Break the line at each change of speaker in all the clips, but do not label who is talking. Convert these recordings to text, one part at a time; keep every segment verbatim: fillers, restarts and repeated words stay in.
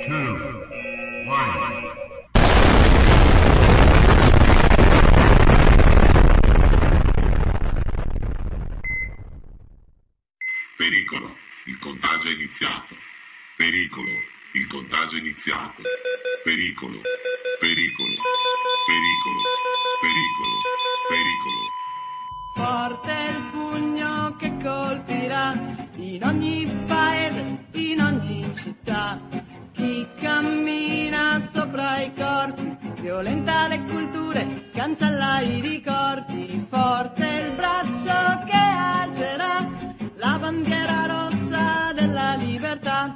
Pericolo, il contagio è iniziato. Pericolo, il contagio è iniziato. Pericolo, pericolo, pericolo, pericolo, pericolo.
Forte il pugno che colpirà in ogni paese, in ogni città. Chi cammina sopra i corpi, violenta le culture, cancella i ricordi. Forte il braccio che alzerà la bandiera rossa della libertà,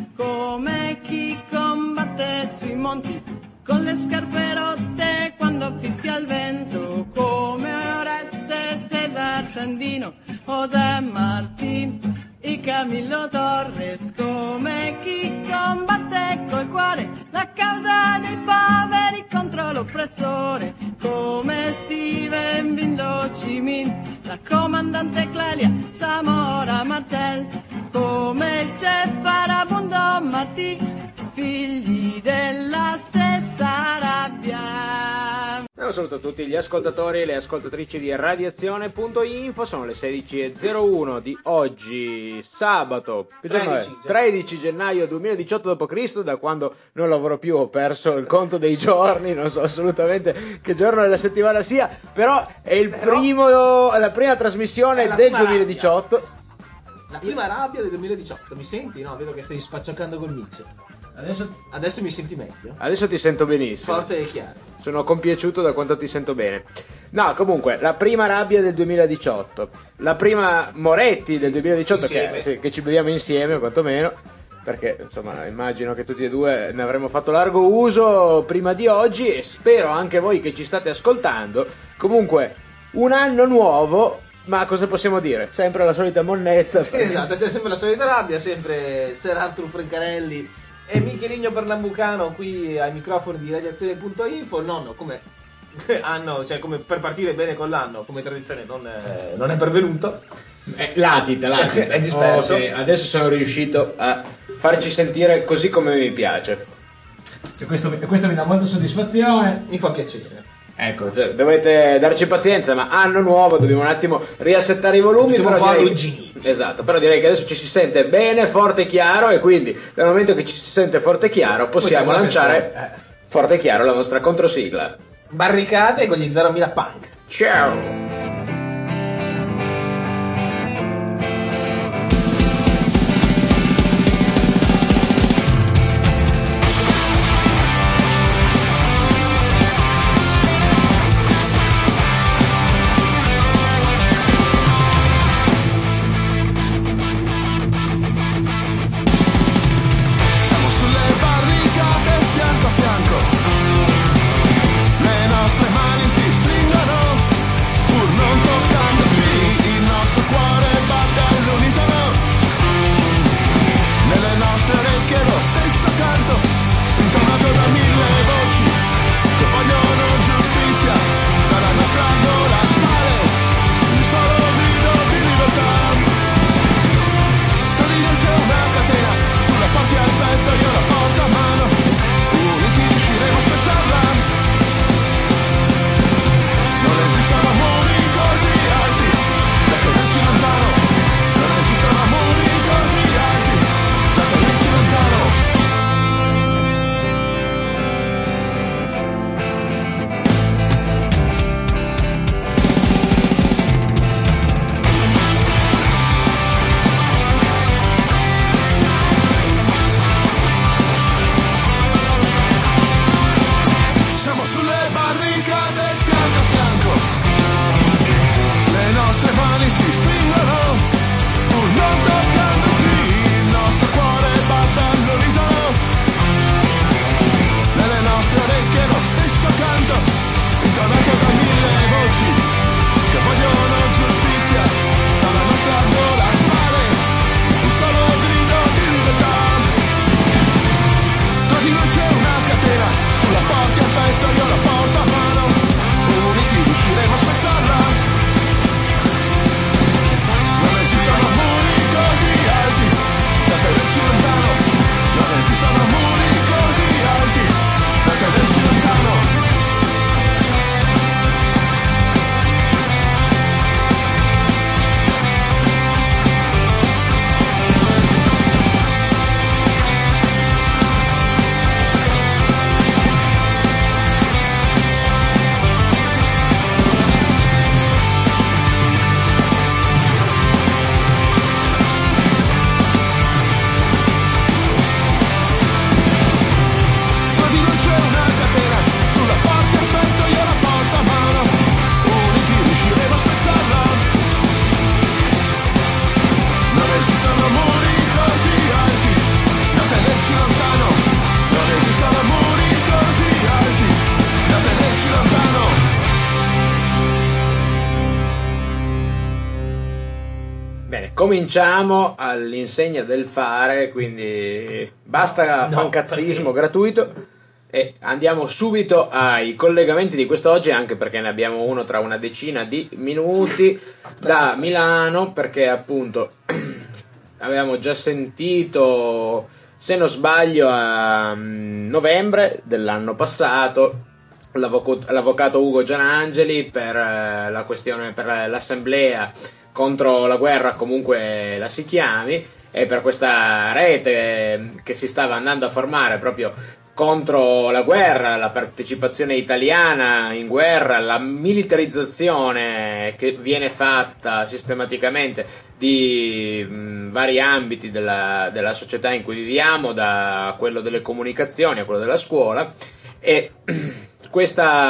come chi combatte sui monti con le scarpe rotte quando fischia il vento, come Oreste, Cesar Sandino, José Martí e Camillo Torres, come chi combatte col cuore la causa dei poveri contro l'oppressore, come Steven Bin Ho Chi Minh, la comandante Clelia, Samora Marcel, come il chef Farabundo Martí, figli della stessa rabbia.
Un saluto a tutti gli ascoltatori e le ascoltatrici di Radiazione punto info. Sono le sedici e zero uno di oggi, sabato tredici, tredici gennaio duemiladiciotto dopo Cristo. Da quando non lavoro più ho perso il conto dei giorni, non so assolutamente che giorno della settimana sia, però è il però primo, la prima trasmissione del duemiladiciotto.
Rabbia. La prima rabbia del duemiladiciotto, mi senti? No, vedo che stai spaccioccando col mixer. Adesso, adesso mi senti meglio?
Adesso ti sento benissimo.
Forte e chiaro.
Sono compiaciuto da quanto ti sento bene. No, comunque, la prima rabbia del duemiladiciotto. La prima Moretti del duemiladiciotto, che, sì, che ci beviamo insieme, quantomeno. Perché, insomma, immagino che tutti e due ne avremmo fatto largo uso prima di oggi. E spero anche voi che ci state ascoltando. Comunque, un anno nuovo. Ma cosa possiamo dire? Sempre la solita monnezza.
Sì, esatto, c'è sempre la solita rabbia. Sempre Sir Arthur Francarelli e Micheligno Pernambucano qui ai microfoni di Radiazione punto info. Il nonno come anno, cioè come per partire bene con l'anno, come tradizione non è, non è pervenuto.
Eh, latita, latita.
È disperso.
Okay, adesso sono riuscito a farci sentire così come mi piace.
E questo, questo mi dà molta soddisfazione.
Mi fa piacere.
Ecco, cioè, dovete darci pazienza, ma anno nuovo, dobbiamo un attimo riassettare i volumi.
Siamo
però
un po'
direi...
arrugginiti.
Esatto, però direi che adesso ci si sente bene, forte e chiaro, e quindi dal momento che ci si sente forte e chiaro possiamo lanciare eh. forte e chiaro la nostra controsigla.
Barricate con gli zero mila punk.
Ciao!
Le nostre mani si stringono
cominciamo all'insegna del fare, quindi basta
No,
fancazzismo
perché?
gratuito e andiamo subito ai collegamenti di quest'oggi, anche perché ne abbiamo uno tra una decina di minuti da Milano, perché appunto avevamo già sentito, se non sbaglio, a novembre dell'anno passato l'avvocato, l'avvocato Ugo Gianangeli per eh, la questione, per l'assemblea contro la guerra, comunque la si chiami, e per questa rete che si stava andando a formare proprio contro la guerra, la partecipazione italiana in guerra, la militarizzazione che viene fatta sistematicamente di mh, vari ambiti della, della società in cui viviamo, da quello delle comunicazioni a quello della scuola, e questa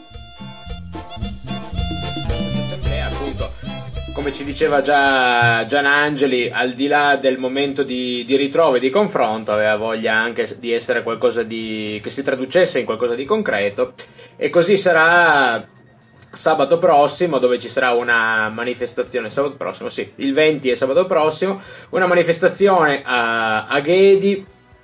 assemblea, appunto, come ci diceva già Gianangeli, al di là del momento di, di ritrovo e di confronto, aveva voglia anche di essere qualcosa di che si traducesse in qualcosa di concreto, e così sarà sabato prossimo, dove ci sarà una manifestazione. Sabato prossimo, sì, il venti è sabato prossimo, una manifestazione a, a Ghedi,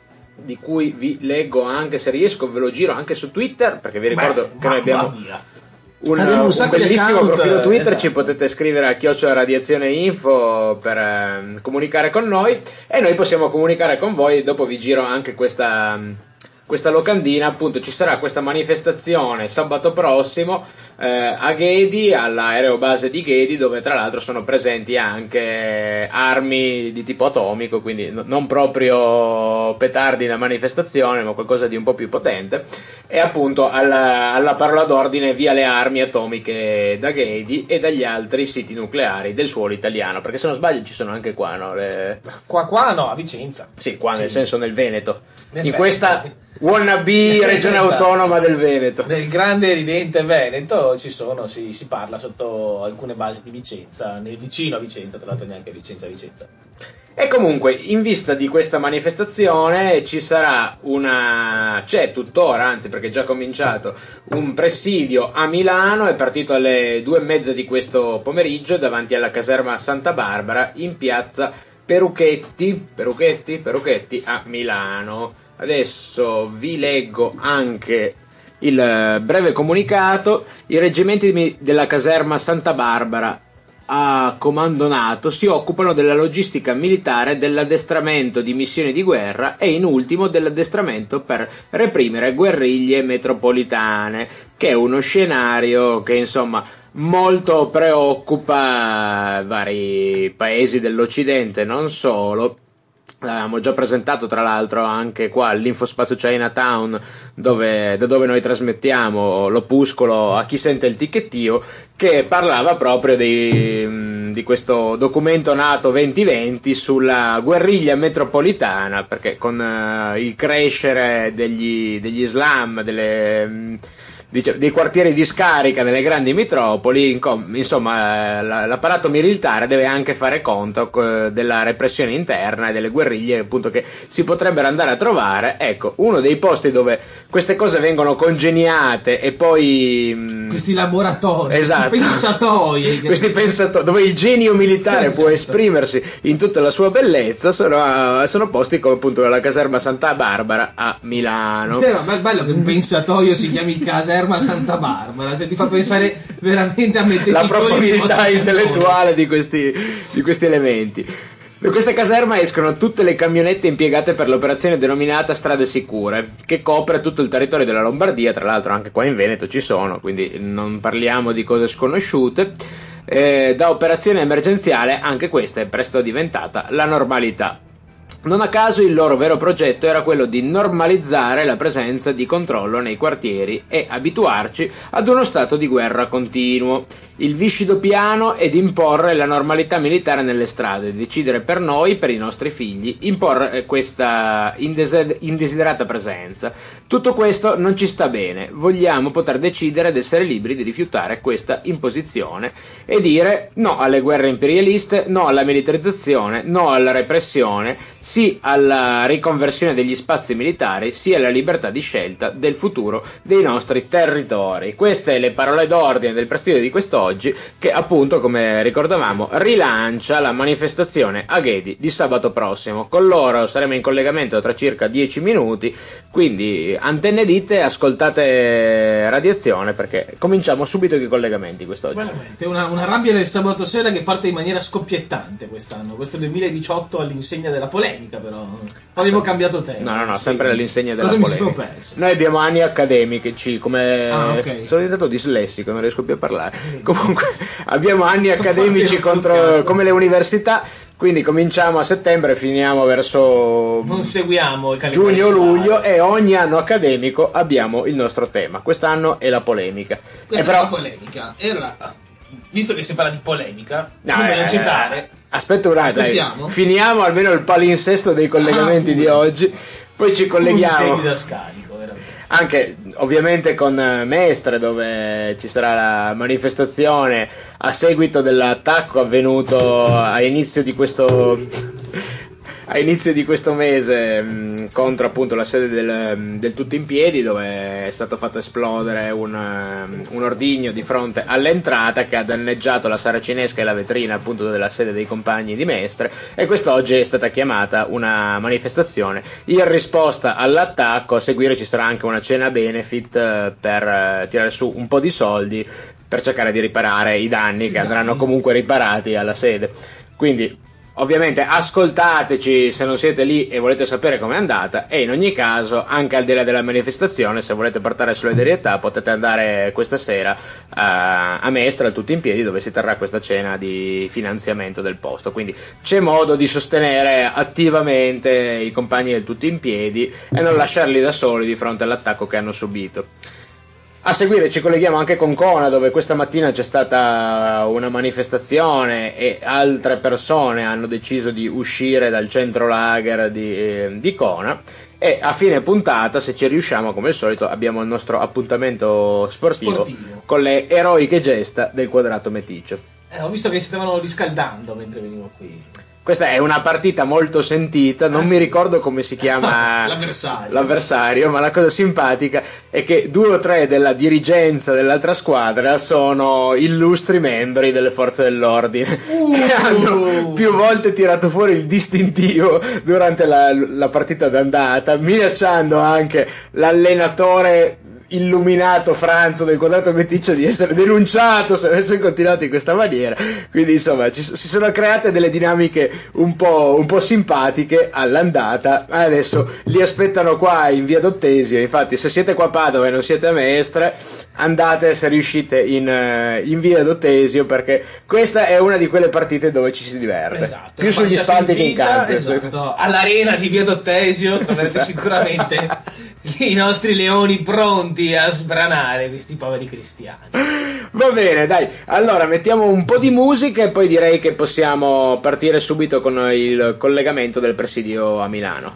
di cui vi leggo anche, se riesco ve lo giro anche su Twitter, perché vi ricordo
Beh,
che noi abbiamo
mia.
un,
Abbiamo un
un
sacco di
bellissimo
account,
profilo Twitter,
esatto.
ci potete scrivere a chiocciola radiazione info per eh, comunicare con noi, e noi possiamo comunicare con voi. Dopo vi giro anche questa, questa locandina. Appunto, ci sarà questa manifestazione sabato prossimo eh, a Ghedi, all'aerobase di Ghedi, dove tra l'altro sono presenti anche armi di tipo atomico, quindi no, non proprio petardi da manifestazione, ma qualcosa di un po' più potente. E appunto alla, alla parola d'ordine: via le armi atomiche da Ghedi e dagli altri siti nucleari del suolo italiano, perché se non sbaglio ci sono anche qua, no? Le...
Qua, qua no, a Vicenza.
Sì, qua nel
Sì.
senso nel Veneto,
Nel
in
Veneto.
questa wannabe regione
Esatto.
autonoma del Veneto.
Nel grande ridente Veneto ci sono, si, si parla sotto alcune basi di Vicenza, nel vicino a Vicenza, tra l'altro neanche Vicenza Vicenza.
E comunque, in vista di questa manifestazione, ci sarà una, c'è tuttora, anzi perché è già cominciato, un presidio a Milano. È partito alle due e mezza di questo pomeriggio davanti alla caserma Santa Barbara, in piazza Peruchetti, Peruchetti, Peruchetti a Milano. Adesso vi leggo anche il breve comunicato. I reggimenti della caserma Santa Barbara a comando NATO si occupano della logistica militare, dell'addestramento di missioni di guerra e in ultimo dell'addestramento per reprimere guerriglie metropolitane, che è uno scenario che insomma molto preoccupa vari paesi dell'Occidente, non solo. L'abbiamo già presentato tra l'altro anche qua all'Infospazio Chinatown, dove, da dove noi trasmettiamo l'opuscolo A chi sente il ticchettio, che parlava proprio di, di questo documento NATO duemilaventi sulla guerriglia metropolitana, perché con uh, il crescere degli, degli slam, delle... dei quartieri di scarica nelle grandi metropoli, insomma l'apparato militare deve anche fare conto della repressione interna e delle guerriglie, appunto, che si potrebbero andare a trovare. Ecco, uno dei posti dove queste cose vengono congeniate e poi
questi laboratori,
esatto,
questi pensatoi,
questi pensatori dove il genio militare
esatto.
può esprimersi in tutta la sua bellezza, sono, sono posti come appunto la caserma Santa Barbara a Milano.
Eh, ma è bello che un pensatoio si chiami caserma Santa Barbara, se ti fa pensare veramente a mettere
la profondità intellettuale di questi, di questi elementi. Da questa caserma escono tutte le camionette impiegate per l'operazione denominata Strade Sicure, che copre tutto il territorio della Lombardia, tra l'altro anche qua in Veneto ci sono, quindi non parliamo di cose sconosciute. Eh, da operazione emergenziale anche questa è presto diventata la normalità. Non a caso il loro vero progetto era quello di normalizzare la presenza di controllo nei quartieri e abituarci ad uno stato di guerra continuo. Il viscido piano è di imporre la normalità militare nelle strade, decidere per noi, per i nostri figli, imporre questa indesider- indesiderata presenza. Tutto questo non ci sta bene, vogliamo poter decidere ed essere liberi di rifiutare questa imposizione e dire no alle guerre imperialiste, no alla militarizzazione, no alla repressione, sì alla riconversione degli spazi militari, sì alla libertà di scelta del futuro dei nostri territori. Queste le parole d'ordine del presidio di quest'oggi. oggi, che appunto, come ricordavamo, rilancia la manifestazione a Ghedi di sabato prossimo. Con loro saremo in collegamento tra circa dieci minuti, quindi antenne dite, ascoltate Radiazione, perché cominciamo subito i collegamenti quest'oggi.
Veramente, una, una rabbia del sabato sera che parte in maniera scoppiettante quest'anno, questo duemiladiciotto all'insegna della polemica, però abbiamo cambiato tema.
No, no, no, sempre all'insegna della
Cosa mi
polemica.
sono perso?
Noi abbiamo anni accademici, come
Ah, ok.
sono diventato dislessico, non riesco più a parlare. Comunque abbiamo anni accademici
Forse
contro
cazzo.
come le università, quindi cominciamo a settembre e finiamo verso
Non seguiamo il calendario
giugno-luglio
solare.
e ogni anno accademico abbiamo il nostro tema. Quest'anno è la polemica.
Questa
E
è
però
una polemica. Era, visto che si parla di polemica,
No,
come
eh,
non citare,
aspetta un attimo, dai.
Aspettiamo.
Finiamo almeno il palinsesto dei collegamenti
Ah,
di
pure.
oggi, poi ci
come mi sei
colleghiamo
didascalico, veramente.
anche ovviamente con eh, Mestre, dove ci sarà la manifestazione a seguito dell'attacco avvenuto a inizio di questo a inizio di questo mese mh, contro appunto la sede del, del Tutto in Piedi, dove è stato fatto esplodere un, um, un ordigno di fronte all'entrata che ha danneggiato la saracinesca e la vetrina appunto della sede dei compagni di Mestre, e quest'oggi è stata chiamata una manifestazione in risposta all'attacco. A seguire ci sarà anche una cena benefit eh, per eh, tirare su un po' di soldi per cercare di riparare i danni che andranno comunque riparati alla sede. Quindi ovviamente ascoltateci se non siete lì e volete sapere com'è andata, e in ogni caso, anche al di là della manifestazione, se volete portare solidarietà potete andare questa sera a, a Mestre, al Tutto in Piedi, dove si terrà questa cena di finanziamento del posto. Quindi c'è modo di sostenere attivamente i compagni del Tutto in Piedi e non lasciarli da soli di fronte all'attacco che hanno subito. A seguire ci colleghiamo anche con Cona, dove questa mattina c'è stata una manifestazione e altre persone hanno deciso di uscire dal centro lager di, eh, di Cona. E a fine puntata, se ci riusciamo, come al solito, abbiamo il nostro appuntamento sportivo,
Sportivo.
con le eroiche gesta del Quadrato Meticcio.
Eh, ho visto che si stavano riscaldando mentre venivo qui.
Questa è una partita molto sentita, non
Ah,
mi
sì.
ricordo come si chiama
L'avversario.
l'avversario, ma la cosa simpatica è che due o tre della dirigenza dell'altra squadra sono illustri membri delle forze dell'ordine
Uh.
che hanno più volte tirato fuori il distintivo durante la, la partita d'andata, minacciando anche l'allenatore illuminato Franzo del Quadrato Meticcio di essere denunciato se avesse continuato in questa maniera. Quindi insomma ci, si sono create delle dinamiche un po', un po' simpatiche all'andata. Adesso li aspettano qua in via Dottesio. Infatti se siete qua a Padova e non siete a Mestre, andate se riuscite in, eh, in via Dottesio, perché questa è una di quelle partite dove ci si diverte,
Esatto,
più sugli
partita
spalti che in
sentita,
campo.
esatto. All'arena di Via Dottesio troverete sicuramente i nostri leoni pronti a sbranare questi poveri cristiani.
Va bene, dai, allora mettiamo un po' di musica e poi direi che possiamo partire subito con il collegamento del presidio a Milano.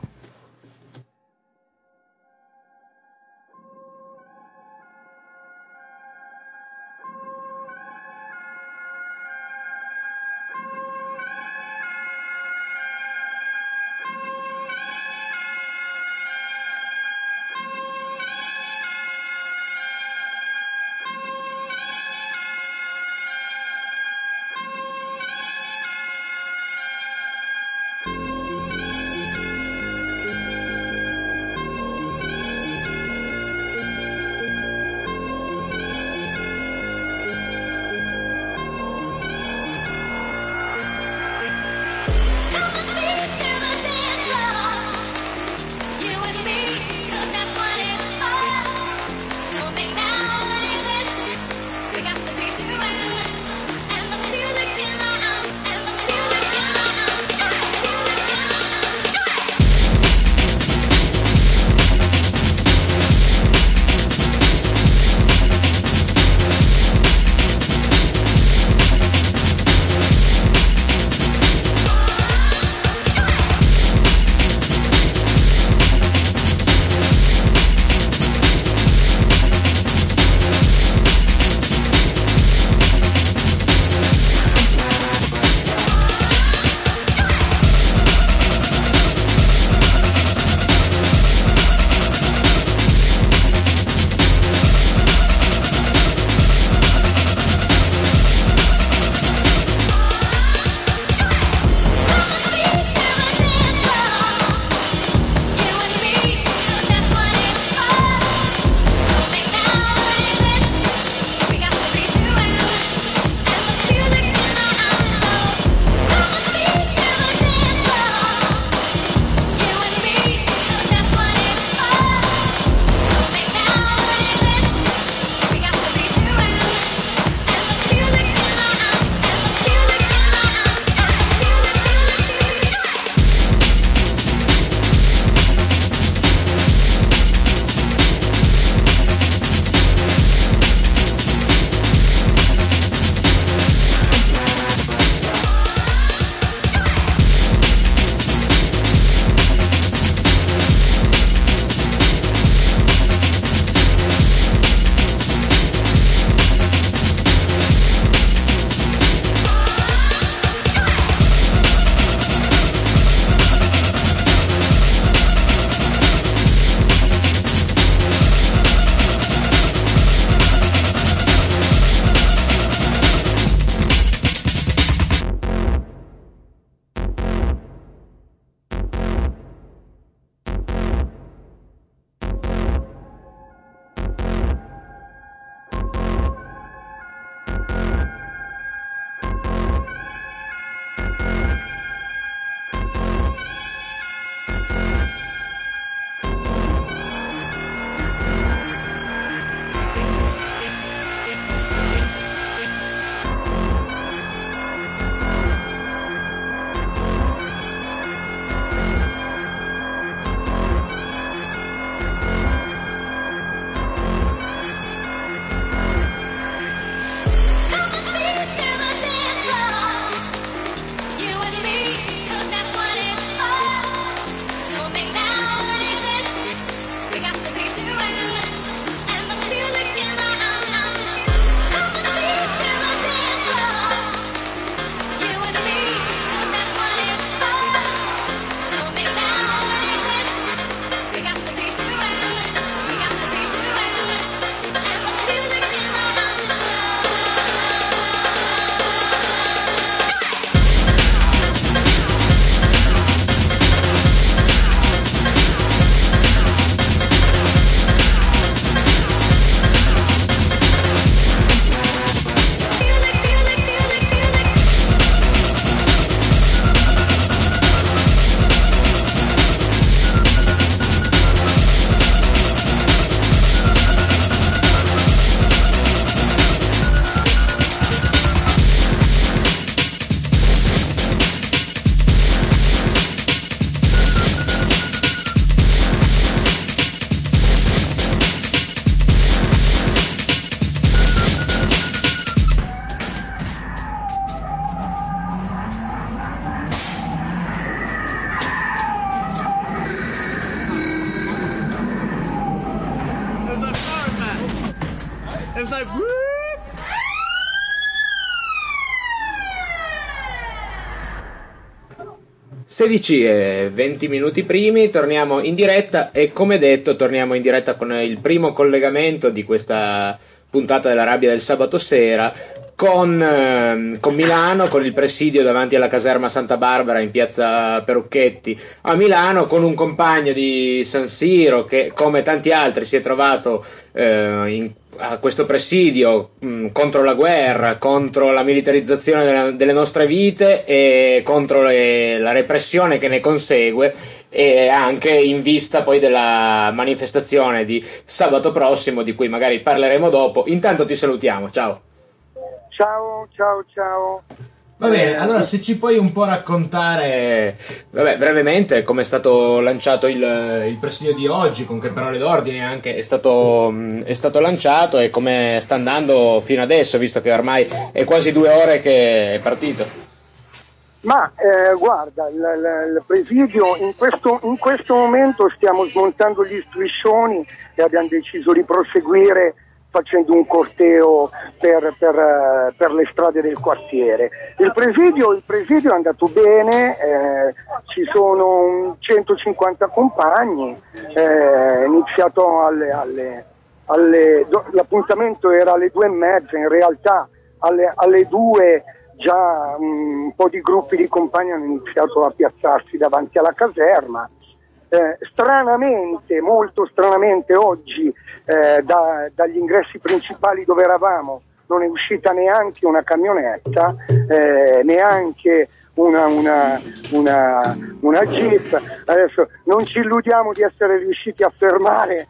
like...
sedici e venti minuti primi, torniamo in diretta e come detto torniamo in diretta con il primo collegamento di questa puntata della rabbia del sabato sera con, eh, con Milano, con il presidio davanti alla caserma Santa Barbara in piazza Perucchetti a Milano, con un compagno di San Siro che come tanti altri si è trovato eh, in a questo presidio mh, contro la guerra, contro la militarizzazione delle, delle nostre vite e contro le, la repressione che ne consegue, e anche in vista poi della manifestazione di sabato prossimo di cui magari parleremo dopo. Intanto ti salutiamo, ciao.
Ciao, ciao, ciao.
Va bene, allora se ci puoi un po' raccontare, vabbè, brevemente come è stato lanciato il, il presidio di oggi, con che parole d'ordine anche è stato, è stato lanciato e come sta andando fino adesso, visto che ormai è quasi due ore che è partito.
Ma eh, guarda, il, il, il presidio in questo, in questo momento stiamo smontando gli striscioni e abbiamo deciso di proseguire facendo un corteo per, per, per le strade del quartiere. Il presidio, il presidio è andato bene, eh, ci sono centocinquanta compagni, eh, è iniziato alle, alle, alle, l'appuntamento era alle due e mezza, in realtà alle, alle due già un po' di gruppi di compagni hanno iniziato a piazzarsi davanti alla caserma. Eh, stranamente, molto stranamente oggi eh, da, dagli ingressi principali dove eravamo non è uscita neanche una camionetta, eh, neanche una, una, una, una jeep. Adesso non ci illudiamo di essere riusciti a fermare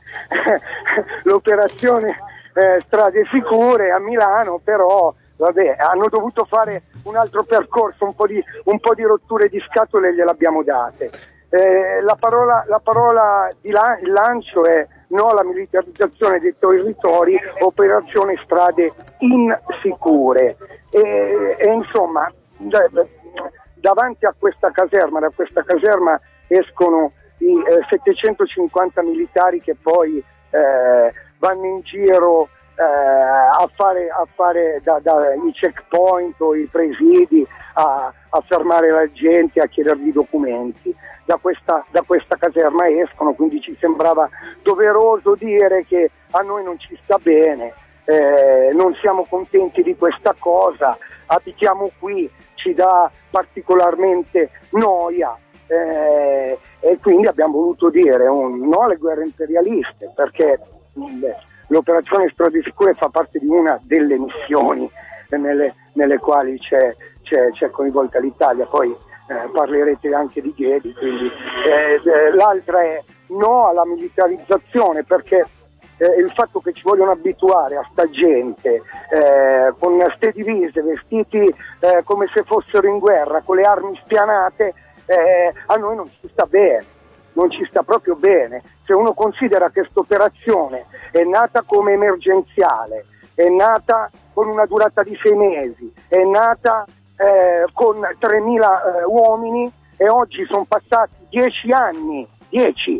l'operazione eh, strade sicure a Milano, però vabbè, hanno dovuto fare un altro percorso, un po' di, un po' di rotture di scatole gliel'abbiamo date. Eh, la parola, la parola di la, il lancio è no alla militarizzazione dei territori, operazione strade insicure e, e insomma da, davanti a questa caserma, da questa caserma escono i eh, settecentocinquanta militari che poi eh, vanno in giro eh, a fare, a fare da, da, i checkpoint o i presidi a, a fermare la gente, a chiedergli documenti. Da questa, da questa caserma escono, quindi ci sembrava doveroso dire che a noi non ci sta bene, eh, non siamo contenti di questa cosa, abitiamo qui, ci dà particolarmente noia eh, e quindi abbiamo voluto dire un no alle guerre imperialiste, perché beh, l'operazione Strade Sicure fa parte di una delle missioni nelle, nelle quali c'è, c'è, c'è coinvolta l'Italia. Poi Eh, parlerete anche di Ghedi, quindi eh, eh, l'altra è no alla militarizzazione, perché eh, il fatto che ci vogliono abituare a sta gente eh, con ste divise, vestiti eh, come se fossero in guerra, con le armi spianate, eh, a noi non ci sta bene, non ci sta proprio bene. Se uno considera che questa operazione è nata come emergenziale, è nata con una durata di sei mesi, è nata Eh, con tremila eh, uomini e oggi sono passati dieci anni, dieci,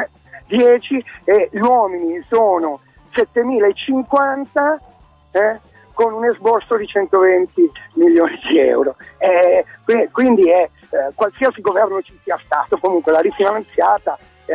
dieci e gli uomini sono settemilacinquanta eh, con un esborso di centoventi milioni di euro. Eh, quindi è, eh, qualsiasi governo ci sia stato, comunque la rifinanziata eh,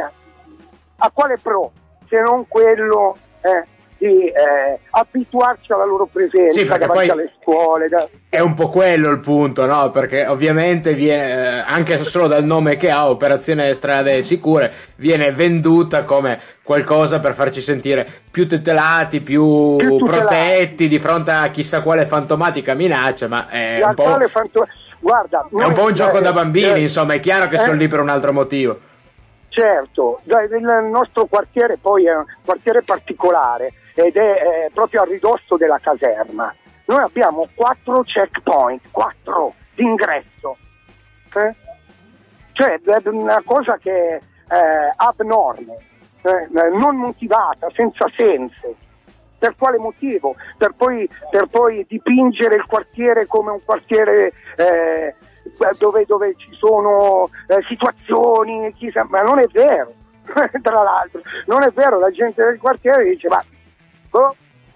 a quale pro se non quello eh, di eh, abituarci alla loro presenza,
sì,
davanti alle scuole. Da...
È un po' quello il punto, no? Perché ovviamente viene, anche solo dal nome che ha, Operazione Strade Sicure, viene venduta come qualcosa per farci sentire più tutelati, più, più protetti di fronte a chissà quale fantomatica minaccia, ma è un po',
fanto... Guarda,
è un, po' un gioco eh, da bambini, eh, insomma, è chiaro che eh, sono lì per un altro motivo.
Certo, il nostro quartiere poi è un quartiere particolare ed è eh, proprio a ridosso della caserma. Noi abbiamo quattro checkpoint, quattro d'ingresso, eh? Cioè è una cosa che è eh, abnorme, eh, non motivata, senza senso. Per quale motivo? Per poi, per poi dipingere il quartiere come un quartiere eh, dove, dove ci sono eh, situazioni, chissà, ma non è vero. Tra l'altro non è vero, la gente del quartiere dice ma oh,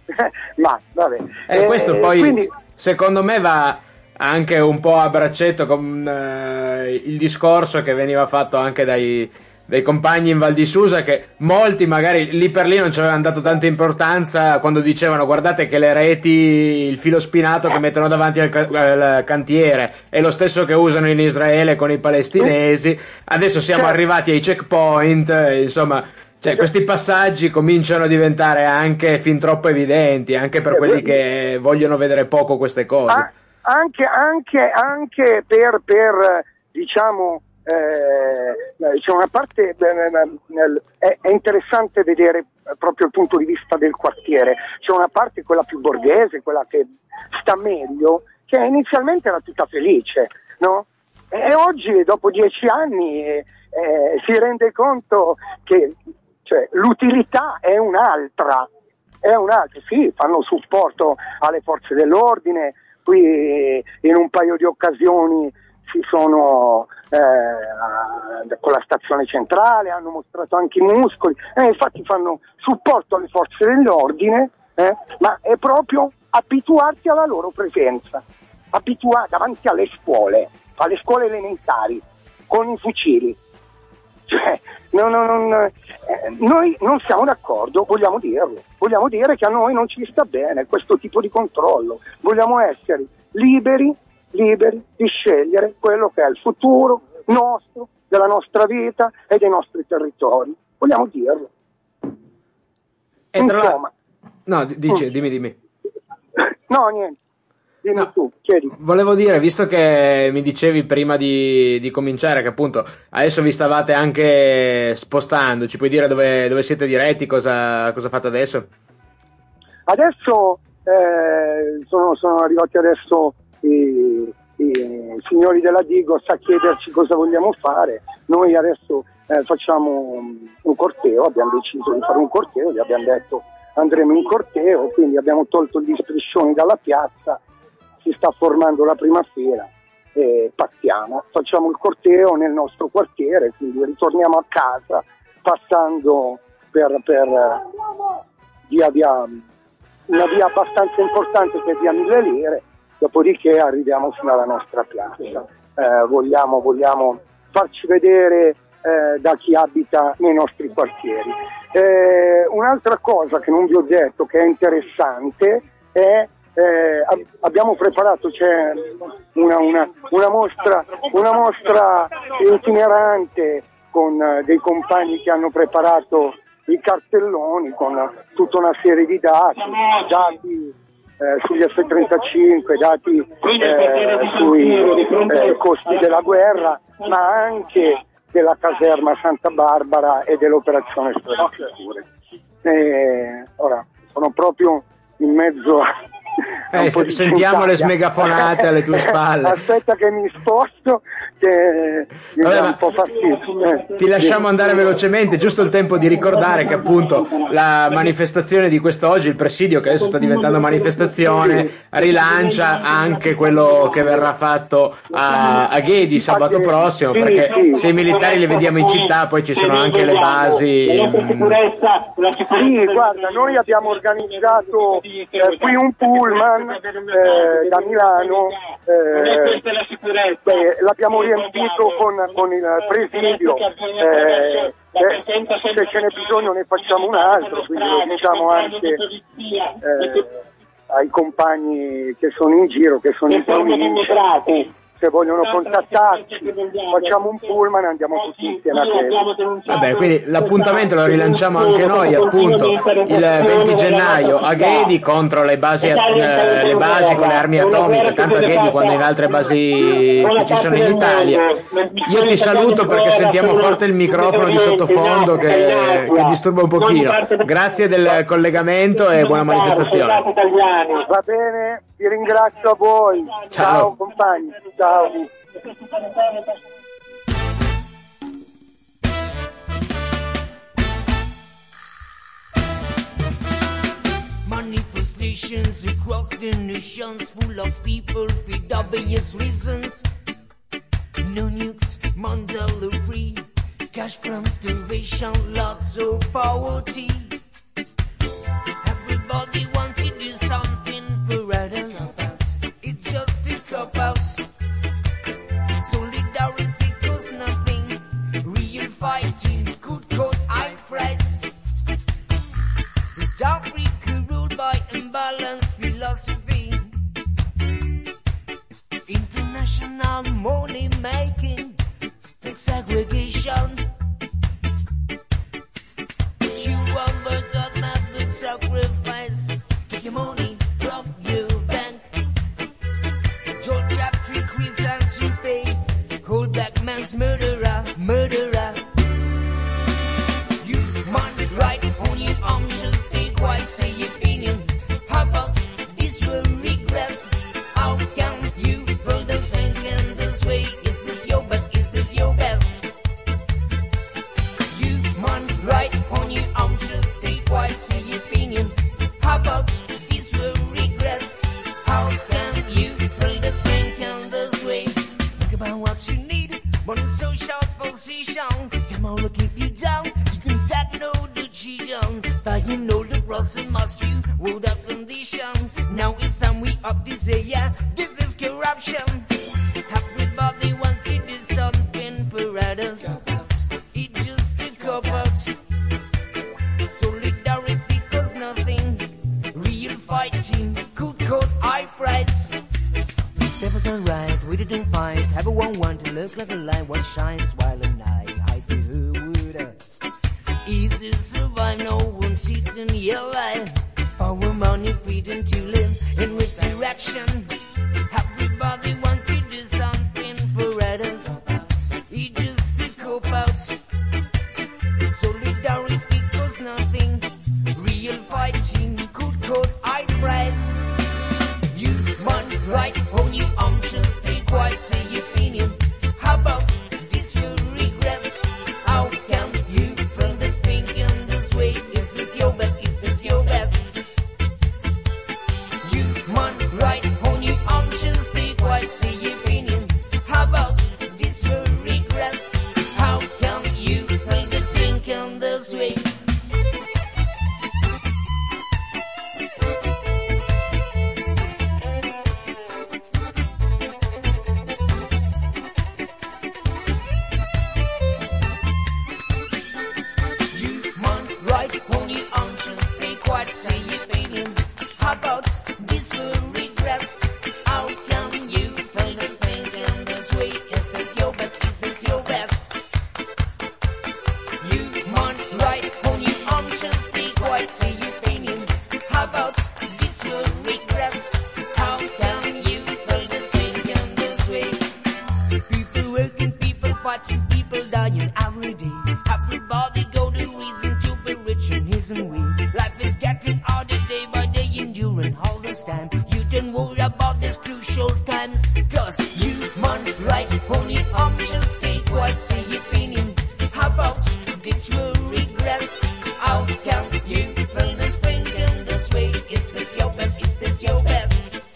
ma vabbè.
E eh, questo poi
quindi...
secondo me va anche un po' a braccetto con eh, il discorso che veniva fatto anche dai, dai compagni in Val di Susa, che molti magari lì per lì non ci avevano dato tanta importanza quando dicevano guardate che le reti, il filo spinato che mettono davanti al, al cantiere è lo stesso che usano in Israele con i palestinesi. Adesso siamo arrivati ai checkpoint, insomma, cioè, questi passaggi cominciano a diventare anche fin troppo evidenti, anche per quelli che vogliono vedere poco queste cose.
Anche, anche, anche per, per diciamo, eh, c'è una parte, eh, è, è interessante vedere proprio il punto di vista del quartiere. C'è una parte, quella più borghese, quella che sta meglio, che inizialmente era tutta felice, no? E oggi, dopo dieci anni, eh, si rende conto che cioè, l'utilità è un'altra, è un'altra. Sì, fanno supporto alle forze dell'ordine. Qui in un paio di occasioni si sono eh, con la stazione centrale, hanno mostrato anche i muscoli, eh, infatti fanno supporto alle forze dell'ordine, eh, ma è proprio abituarsi alla loro presenza, abituati davanti alle scuole, alle scuole elementari, con i fucili. Cioè, no, no, non, eh, noi non siamo d'accordo, vogliamo dirlo, vogliamo dire che a noi non ci sta bene questo tipo di controllo, vogliamo essere liberi, liberi di scegliere quello che è il futuro nostro, della nostra vita e dei nostri territori, vogliamo dirlo.
E Insomma, no, dici, dimmi, dimmi.
No, niente. Dimmi no, tu, chiedi.
Volevo dire, visto che mi dicevi prima di, di cominciare che appunto adesso vi stavate anche spostando, ci puoi dire dove, dove siete diretti, cosa, cosa fate adesso?
Adesso eh, sono, sono arrivati adesso i, i signori della Digos a chiederci cosa vogliamo fare. Noi adesso eh, facciamo un corteo, abbiamo deciso di fare un corteo, gli abbiamo detto andremo in corteo, quindi abbiamo tolto gli striscioni dalla piazza. Si sta formando la prima fila e partiamo, facciamo il corteo nel nostro quartiere, quindi ritorniamo a casa passando per, per via, via, una via abbastanza importante che è via Mille Lire, dopodiché arriviamo fino alla nostra piazza. Eh, vogliamo, vogliamo farci vedere eh, da chi abita nei nostri quartieri. Eh, un'altra cosa che non vi ho detto che è interessante è Eh, abbiamo preparato, c'è una, una, una, mostra, una mostra itinerante con uh, dei compagni che hanno preparato i cartelloni con uh, tutta una serie di dati, dati eh, sugli F trentacinque, dati eh, sui eh, costi della guerra, ma anche della caserma Santa Barbara e dell'operazione Strasicure. Eh, ora, sono proprio in mezzo a
Eh, sentiamo le smegafonate alle tue spalle.
Aspetta che mi sposto, che mi
Vabbè,
dà un po' fastidio. Eh.
Ti lasciamo andare velocemente, giusto il tempo di ricordare che appunto la manifestazione di quest'oggi, il presidio che adesso sta diventando manifestazione, rilancia anche quello che verrà fatto a, a Ghedi sabato prossimo, perché se i militari li vediamo in città poi ci sono anche le basi.
Sì, guarda, noi abbiamo organizzato eh, qui un pullman eh, da Milano, eh, beh, l'abbiamo riempito con, con il presidio, eh, eh, se ce n'è bisogno ne facciamo un altro, quindi lo diciamo anche eh, ai compagni che sono in giro, che sono in provincia. Se vogliono contattarci, facciamo un pullman e andiamo tutti insieme a Ghedi.
Vabbè, quindi l'appuntamento lo rilanciamo anche noi, appunto, il venti gennaio a Ghedi contro le basi, eh, le basi con le armi atomiche, tanto a Ghedi quanto in altre basi che ci sono in Italia. Io ti saluto perché sentiamo forte il microfono di sottofondo che, che disturba un pochino. Grazie del collegamento e buona manifestazione.
Va bene, vi ringrazio a voi. Ciao, Ciao compagni. Ciao.
Manifestations across the nations full of people for obvious reasons. No nukes, Mandela free, cash from starvation, lots of poverty. Everybody wants sacrifice. Take your money from your bank. George Chapter Chris to pay. Hold back man's murderer, murderer. Human right on your arms, just stay quiet, say your opinion. How about this will regress? How can you build this thing in this way? Is this your best? Is this your best? Human right on your arms, just stay quiet, say your opinion. How about this will regress? How can you build this thing in this way? Think about what you need, more than social position. Tomorrow keep you down. You can take no decision. But you know the process must you hold that condition. Now it's time we up to say, yeah, this is corruption. Everybody want to do something for others. It's just a cop out. Solidarity cause nothing. Real fighting could cause high price. Devils are right, we didn't fight. Everyone want to look like a light. One shines while the night hides the wood. Easy to survive, no one cheat in your life. Power, money, freedom to live. In which direction? Everybody want to do something for others. It's just a cop out. Solidarity cause nothing. Real fighting could cause high price. Human right on your arms, just stay quiet, say your opinion. How about this your regrets? How can you feel this thing in this way? Is this your best? Is this your best? Human right on your arms, just stay quiet, say your opinion. How about this your regrets? How can you feel this thing in this way? Say your opinion. How about this will regress? How can you feel this thing in this way? Is this your best? Is this your best? Human right on your arms, just stay quiet, say your opinion. How about this will regress? How can you feel this thing in this way? People working, people fighting, people dying every day. Everybody go to reason to be rich in his own way. Life is getting harder day by day, enduring all this time. You don't worry about these crucial times, cause human right on your arms, just stay quiet, say your opinion. How about this will regress? How can you feel this thing in this way? Is this your best? Is this your best?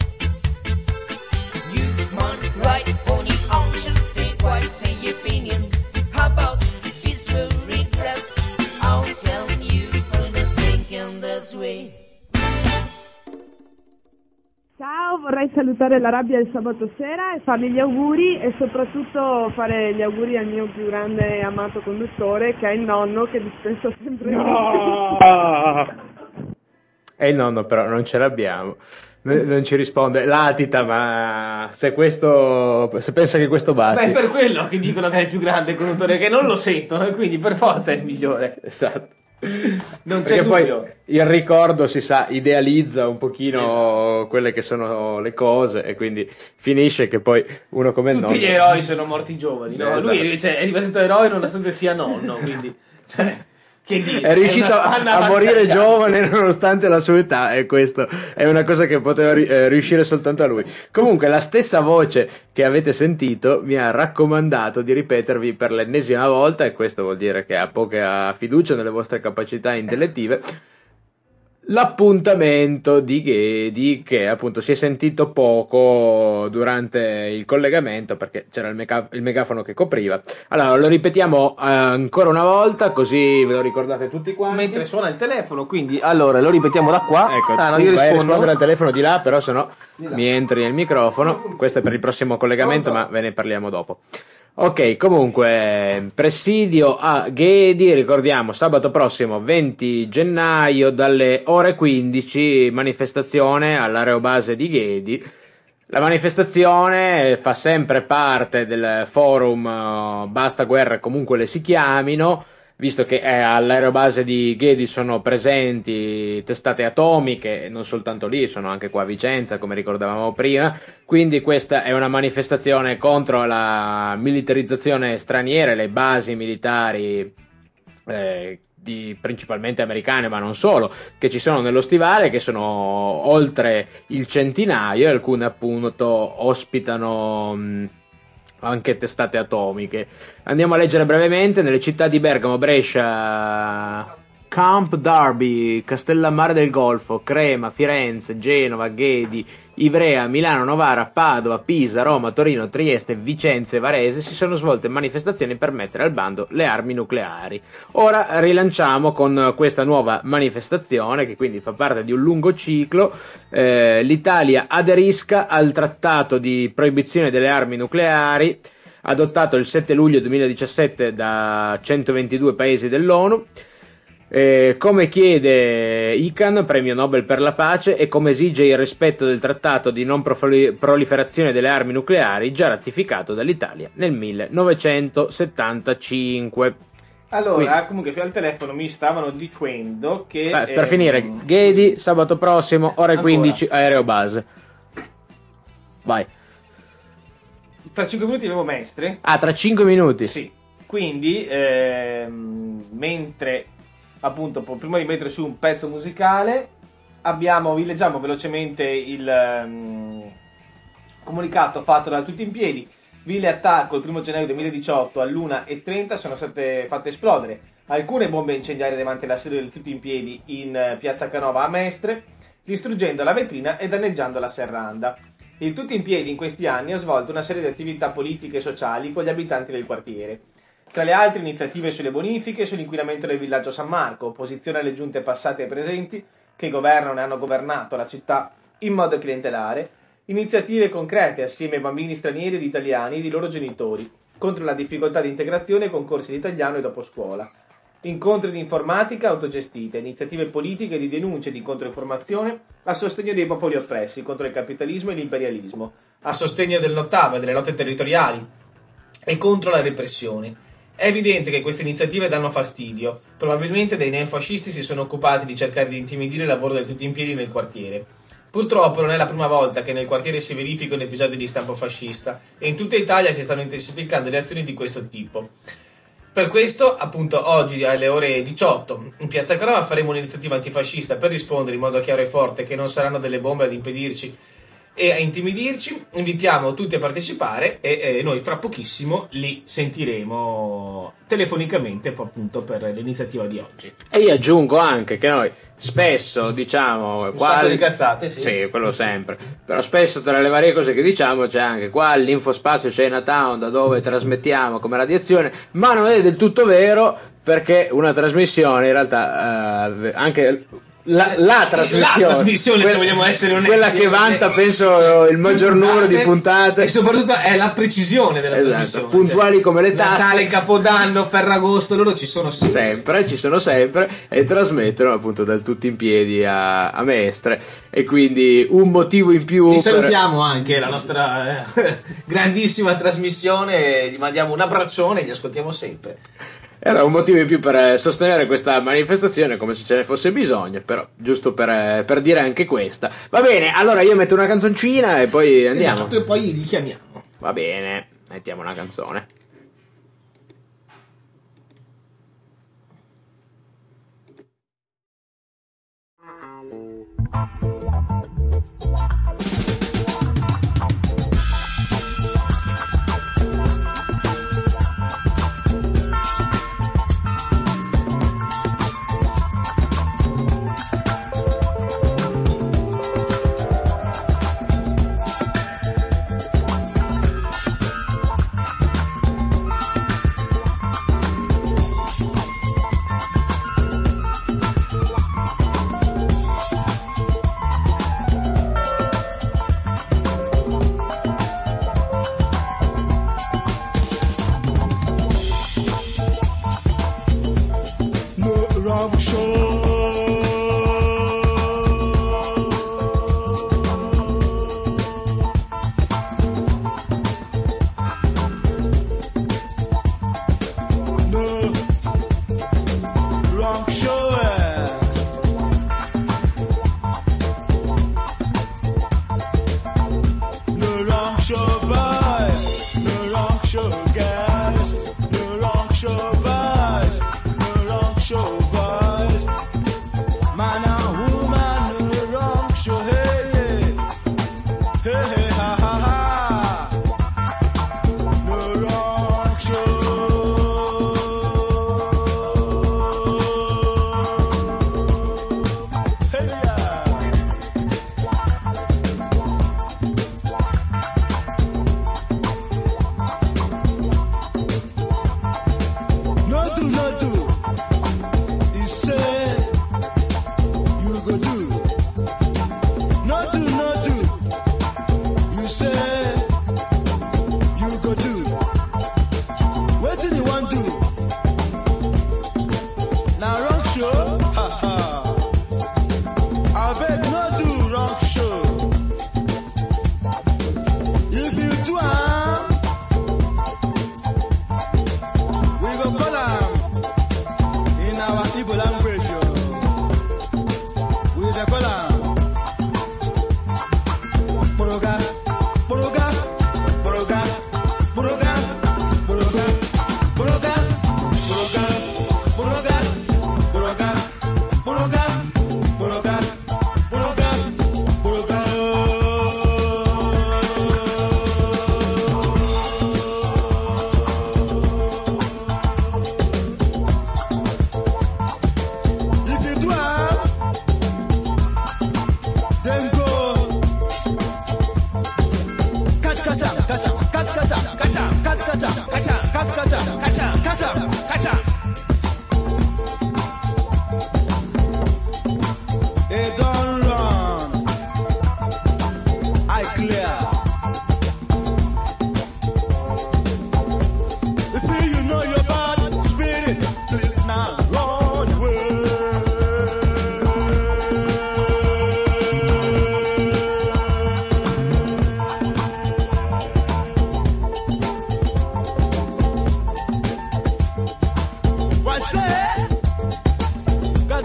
Human right on your arms, just stay quiet, say your opinion. How about this will regress? How can you feel this thing in this way?
Ciao, vorrei salutare la rabbia del sabato sera e fargli gli auguri e soprattutto fare gli auguri al mio più grande e amato conduttore che è il nonno che dispensa sempre.
No! E il nonno però non ce l'abbiamo. Non ci risponde, latita, ma se questo, se pensa che questo basti.
Beh, è per quello che dicono che è il più grande conduttore, che non lo sentono e quindi per forza è il migliore.
Esatto.
Non c'è
Perché
dubbio.
poi il ricordo, si sa, idealizza un pochino esatto. quelle che sono le cose e quindi finisce che poi uno come il
Tutti
nonno...
gli eroi sono morti giovani, no?
Esatto.
Lui cioè, è diventato eroe nonostante sia nonno, quindi... Cioè, che dire,
è riuscito
è
a,
una
a morire
battaglia.
giovane nonostante la sua età e questo è una cosa che poteva ri- eh, riuscire soltanto a lui. Comunque la stessa voce che avete sentito mi ha raccomandato di ripetervi per l'ennesima volta, e questo vuol dire che ha poca fiducia nelle vostre capacità intellettive, l'appuntamento di Ghedi, che appunto si è sentito poco durante il collegamento perché c'era il, meca- il megafono che copriva. Allora lo ripetiamo eh, ancora una volta così ve lo ricordate tutti quanti.
Mentre suona il telefono, quindi allora lo ripetiamo da qua.
Ecco,
ah, no,
tu
io
vai a
rispondo.
rispondere al telefono di là, però sennò mi entri nel microfono. Questo è per il prossimo collegamento, ma ve ne parliamo dopo. Ok, comunque, presidio a Ghedi, ricordiamo, sabato prossimo venti gennaio dalle ore quindici, manifestazione all'aerobase di Ghedi. La manifestazione fa sempre parte del forum uh, Basta Guerre, comunque le si chiamino, visto che eh, all'aerobase di Ghedi sono presenti testate atomiche, non soltanto lì, sono anche qua a Vicenza, come ricordavamo prima, quindi questa è una manifestazione contro la militarizzazione straniera, le basi militari eh, di, principalmente americane, ma non solo, che ci sono nello stivale, che sono oltre il centinaio, e alcune appunto ospitano mh, anche testate atomiche. Andiamo a leggere brevemente. Nelle città di Bergamo, Brescia, Camp Darby, Castellammare del Golfo, Crema, Firenze, Genova, Ghedi, Ivrea, Milano, Novara, Padova, Pisa, Roma, Torino, Trieste, Vicenza e Varese si sono svolte manifestazioni per mettere al bando le armi nucleari. Ora rilanciamo con questa nuova manifestazione, che quindi fa parte di un lungo ciclo. Eh, L'Italia aderisca al trattato di proibizione delle armi nucleari, adottato il sette luglio duemiladiciassette da centoventidue paesi dell'ONU. Eh, come chiede I C A N, premio Nobel per la pace, e come esige il rispetto del trattato di non proli- proliferazione delle armi nucleari, già ratificato dall'Italia nel millenovecentosettantacinque.
Allora,
Quindi,
comunque al telefono mi stavano dicendo che...
eh, per
eh,
finire, Ghedi, sabato prossimo, ore
Ancora.
quindici, aereo-base. Vai.
Fra cinque minuti abbiamo Mestre.
Ah, tra cinque minuti?
Sì. Quindi, ehm, mentre... appunto, prima di mettere su un pezzo musicale, abbiamo, vi leggiamo velocemente il um, comunicato fatto da Tutti in Piedi. Vile attacco il primo gennaio duemiladiciotto all'una e trenta sono state fatte esplodere alcune bombe incendiarie davanti alla sede del Tutti in Piedi in uh, piazza Canova a Mestre, distruggendo la vetrina e danneggiando la serranda. Il Tutti in Piedi in questi anni ha svolto una serie di attività politiche e sociali con gli abitanti del quartiere. Tra le altre iniziative sulle bonifiche e sull'inquinamento del villaggio San Marco, opposizione alle giunte passate e presenti che governano e hanno governato la città in modo clientelare, iniziative concrete assieme ai bambini stranieri ed italiani e di loro genitori, contro la difficoltà di integrazione con corsi di italiano e dopo scuola, incontri di informatica autogestite, iniziative politiche di denuncia e di controinformazione a sostegno dei popoli oppressi, contro il capitalismo e l'imperialismo, a sostegno del Nottava e delle lotte territoriali e contro la repressione. È evidente che queste iniziative danno fastidio. Probabilmente dei neofascisti si sono occupati di cercare di intimidire il lavoro del Tutti in Piedi nel quartiere. Purtroppo non è la prima volta che nel quartiere si verificano episodi di stampo fascista e in tutta Italia si stanno intensificando le azioni di questo tipo. Per questo, appunto, oggi alle ore diciotto in piazza Canova faremo un'iniziativa antifascista per rispondere in modo chiaro e forte che non saranno delle bombe ad impedirci e a intimidirci. Invitiamo tutti a partecipare e, e noi fra pochissimo li sentiremo telefonicamente appunto per l'iniziativa di oggi.
E io aggiungo anche che noi spesso diciamo
Un
qua
sacco di cazzate, sì.
Sì, quello sempre. Però spesso tra le varie cose che diciamo c'è anche qua l'infospazio Chinatown, da dove trasmettiamo come radiazione, ma non è del tutto vero, perché una trasmissione in realtà eh, anche La, la trasmissione,
la trasmissione
quella,
se vogliamo essere onesti,
quella che vanta penso il maggior numero di puntate,
e soprattutto è la precisione della
esatto,
trasmissione,
puntuali
cioè,
come le tasse.
Natale, Capodanno, Ferragosto, loro ci sono sempre.
sempre ci sono sempre e trasmettono appunto dal Tutti in Piedi a, a Mestre, e quindi un motivo in più.
Li
per...
salutiamo anche la nostra eh, grandissima trasmissione, gli mandiamo un abbraccione e li ascoltiamo sempre.
Era un motivo in più per sostenere questa manifestazione, come se ce ne fosse bisogno, però giusto per, per dire anche questa. Va bene, allora io metto una canzoncina e poi andiamo.
Esatto, e poi li chiamiamo.
Va bene, mettiamo una canzone.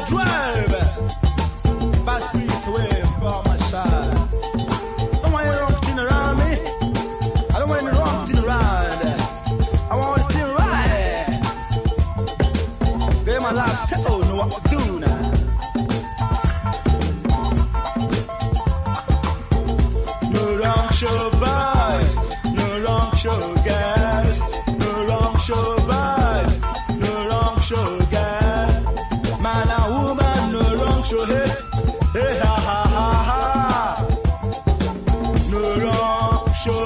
drive. Fast street away from my side. Don't want any wrong thing around me. I don't want any wrong thing around. I want it to right. Get my life settled, know what to do now. No wrong show boys, no wrong show guys, no wrong show boys, no wrong show guys. Man and woman, no wrong show head. Hey ha ha ha ha. No wrong show.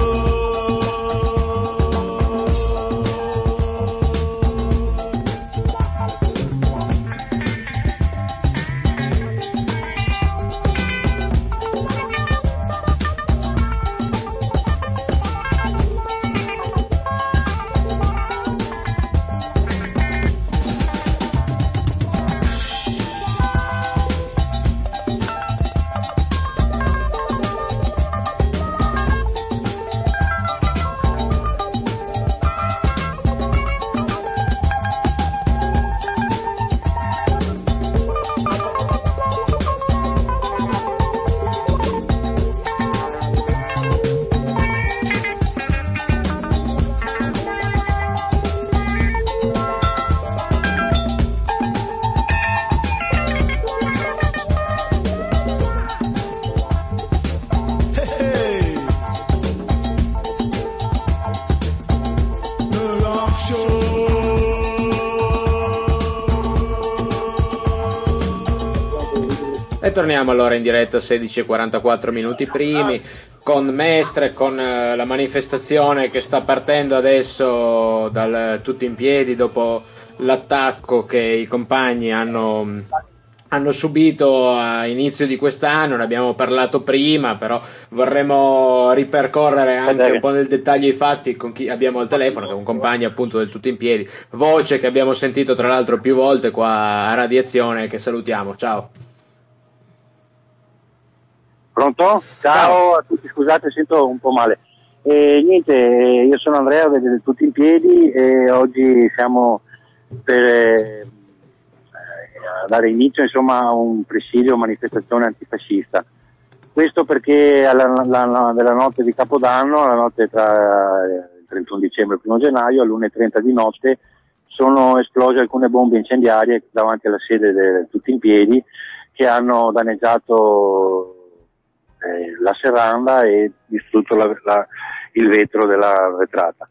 E torniamo allora in diretta sedici e quarantaquattro minuti primi con Mestre, con eh, la manifestazione che sta partendo adesso dal Tutti in Piedi dopo l'attacco che i compagni hanno, hanno subito a inizio di quest'anno. Ne abbiamo parlato prima, però vorremmo ripercorrere anche un po' nel dettaglio i fatti con chi abbiamo al telefono, che è un compagno appunto del Tutti in Piedi, voce che abbiamo sentito tra l'altro più volte qua a Radiazione, che salutiamo. Ciao.
Pronto? Ciao a tutti, scusate, sento un po' male. E niente, io sono Andrea, vedete Tutti in Piedi, e oggi siamo per eh, dare inizio insomma a un presidio, manifestazione antifascista. Questo perché alla, la, la, della notte di Capodanno, la notte tra il trentuno dicembre e il primo gennaio, all'una e trenta di notte, sono esplose alcune bombe incendiarie davanti alla sede del Tutti in Piedi, che hanno danneggiato Eh, la serranda e distrutto la, la, il vetro della vetrata.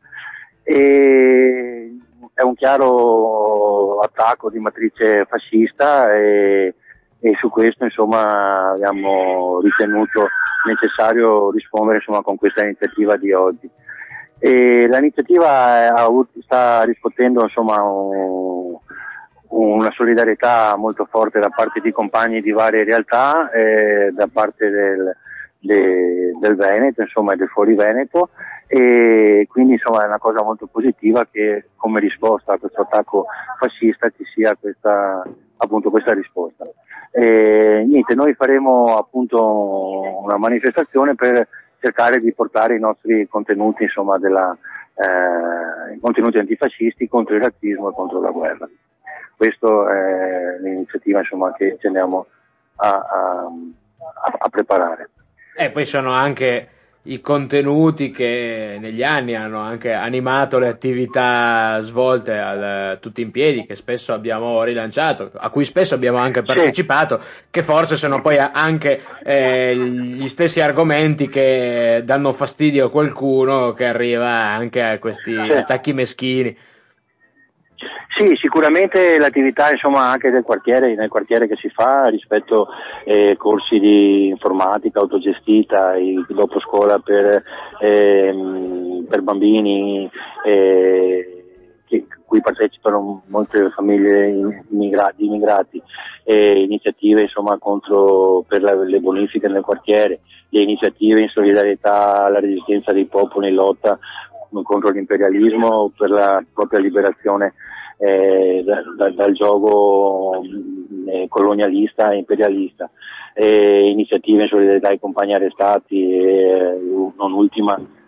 E è un chiaro attacco di matrice fascista e, e su questo insomma abbiamo ritenuto necessario rispondere insomma con questa iniziativa di oggi. E l'iniziativa ha, sta riscuotendo insomma un, una solidarietà molto forte da parte di compagni di varie realtà, eh, da parte del, de, del Veneto, insomma, e del Fuori Veneto, e quindi insomma è una cosa molto positiva che come risposta a questo attacco fascista ci sia questa, appunto, questa risposta. E, niente, noi faremo appunto una manifestazione per cercare di portare i nostri contenuti, insomma, della, eh, contenuti antifascisti contro il razzismo e contro la guerra. Questa è l'iniziativa insomma che ci andiamo a, a, a preparare.
E poi sono anche i contenuti che negli anni hanno anche animato le attività svolte al Tutti in Piedi, che spesso abbiamo rilanciato, a cui spesso abbiamo anche partecipato, sì, che forse sono poi anche eh, gli stessi argomenti che danno fastidio a qualcuno che arriva anche a questi sì. attacchi meschini.
Sì, sicuramente l'attività insomma anche del quartiere, nel quartiere che si fa rispetto eh, corsi di informatica autogestita, i, dopo scuola per, eh, per bambini, eh, che, cui partecipano molte famiglie immigrati, immigrati eh, iniziative insomma contro per la, le bonifiche nel quartiere, le iniziative in solidarietà alla resistenza dei popoli in lotta contro l'imperialismo per la propria liberazione Eh, da, da, dal gioco eh, colonialista e imperialista, eh, iniziative in solidarietà ai compagni arrestati, eh, non ultima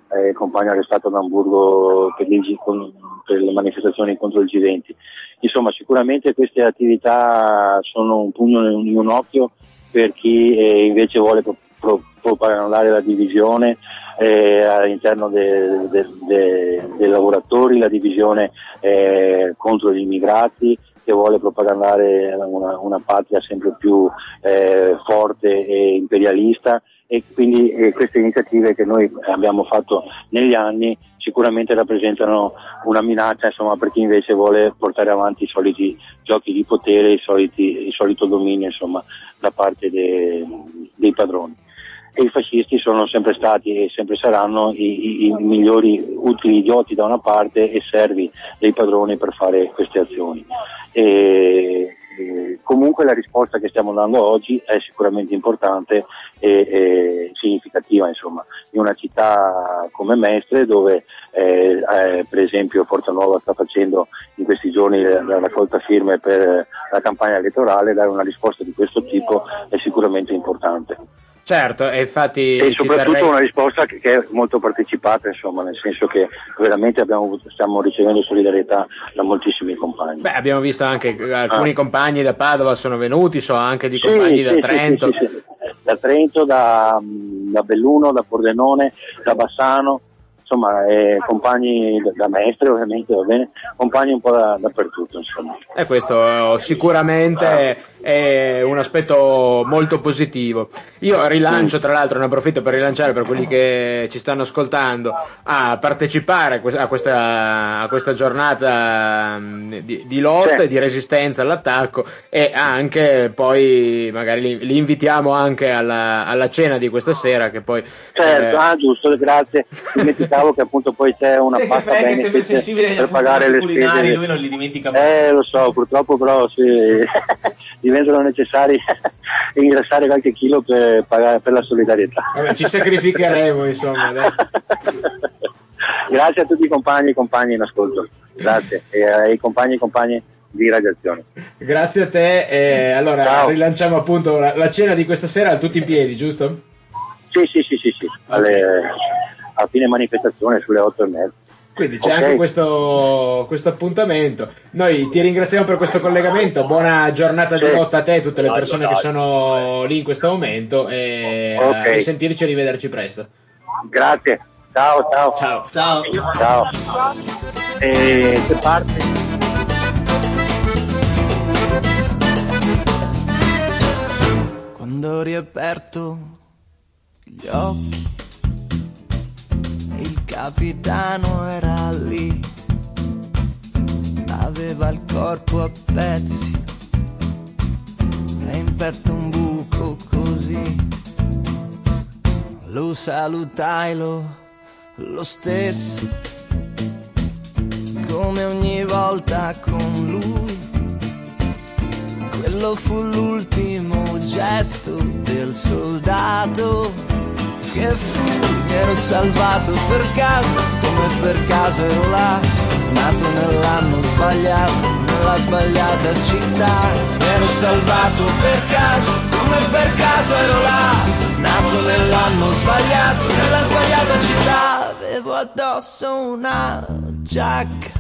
eh, compagno arrestato ad Amburgo per, il, con, per le manifestazioni contro il G venti. Insomma, sicuramente queste attività sono un pugno in un occhio per chi eh, invece vuole pro, pro, propagandare la divisione eh, all'interno de, de, de, dei lavoratori, la divisione eh, contro gli immigrati, che vuole propagandare una, una patria sempre più eh, forte e imperialista, e quindi eh, queste iniziative che noi abbiamo fatto negli anni sicuramente rappresentano una minaccia, insomma, per chi invece vuole portare avanti i soliti giochi di potere, i soliti, il solito dominio, insomma, da parte de, dei padroni. E i fascisti sono sempre stati e sempre saranno i, i, i migliori utili idioti da una parte e servi dei padroni per fare queste azioni. E, e, comunque la risposta che stiamo dando oggi è sicuramente importante e, e significativa, insomma, in una città come Mestre, dove eh, eh, per esempio Forza Nuova sta facendo in questi giorni la raccolta firme per la campagna elettorale. Dare una risposta di questo tipo è sicuramente importante.
Certo, e infatti
e soprattutto
terrei...
una risposta che, che è molto partecipata, insomma, nel senso che veramente abbiamo, stiamo ricevendo solidarietà da moltissimi compagni.
Beh, abbiamo visto anche alcuni ah. compagni da Padova sono venuti, so anche di
sì,
compagni
sì,
da
sì,
Trento.
Sì, sì, sì. Da Trento, da, da Belluno, da Pordenone, da Bassano, insomma, eh, compagni da, da Mestre ovviamente, va bene, compagni un po' da, dappertutto, insomma.
E questo sicuramente è un aspetto molto positivo. Io rilancio, tra l'altro, ne approfitto per rilanciare per quelli che ci stanno ascoltando a partecipare a questa, a questa giornata di, di lotta e di resistenza all'attacco, e anche poi magari li, li invitiamo anche alla, alla cena di questa sera, che poi
certo,
eh...
ah giusto, grazie, dimenticavo che appunto poi c'è una
sì,
pasta
Frank è
benefit
sempre sensibile
per pagare le
culinari,
spese.
lui non li dimentica mai.
Eh lo so, purtroppo però sì, diventano necessari ingrassare qualche chilo per pagare per la solidarietà.
Vabbè, ci sacrificheremo, insomma. Dai.
Grazie a tutti i compagni e compagni in ascolto, grazie, e ai compagni e compagne di radiazione.
Grazie a te. E allora Ciao. Rilanciamo appunto la, la cena di questa sera, tutti in piedi, giusto?
Sì, sì, sì, sì, sì. Alle, a fine manifestazione sulle otto e mezza.
Quindi c'è
okay.
anche questo, questo appuntamento. Noi ti ringraziamo per questo collegamento, buona giornata di lotta a te e tutte le persone che sono lì in questo momento, e okay. a risentirci e rivederci presto.
Grazie, ciao ciao.
Ciao.
Ciao.
Ciao. E che parte?
Quando ho riaperto gli occhi, il capitano era lì, aveva il corpo a pezzi e in petto un buco così. Lo salutai lo, lo stesso, come ogni volta con lui. Quello fu l'ultimo gesto del soldato che fu, mi ero salvato per caso, come per caso ero là, nato nell'anno sbagliato, nella sbagliata città. Mi ero salvato per caso, come per caso ero là, nato nell'anno sbagliato, nella sbagliata città. Avevo addosso una giacca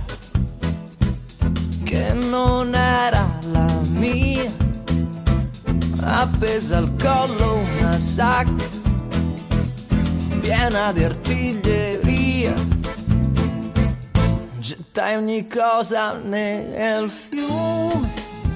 che non era la mia, appesa al collo una sacca piena di artiglieria, gettai ogni cosa nel fiume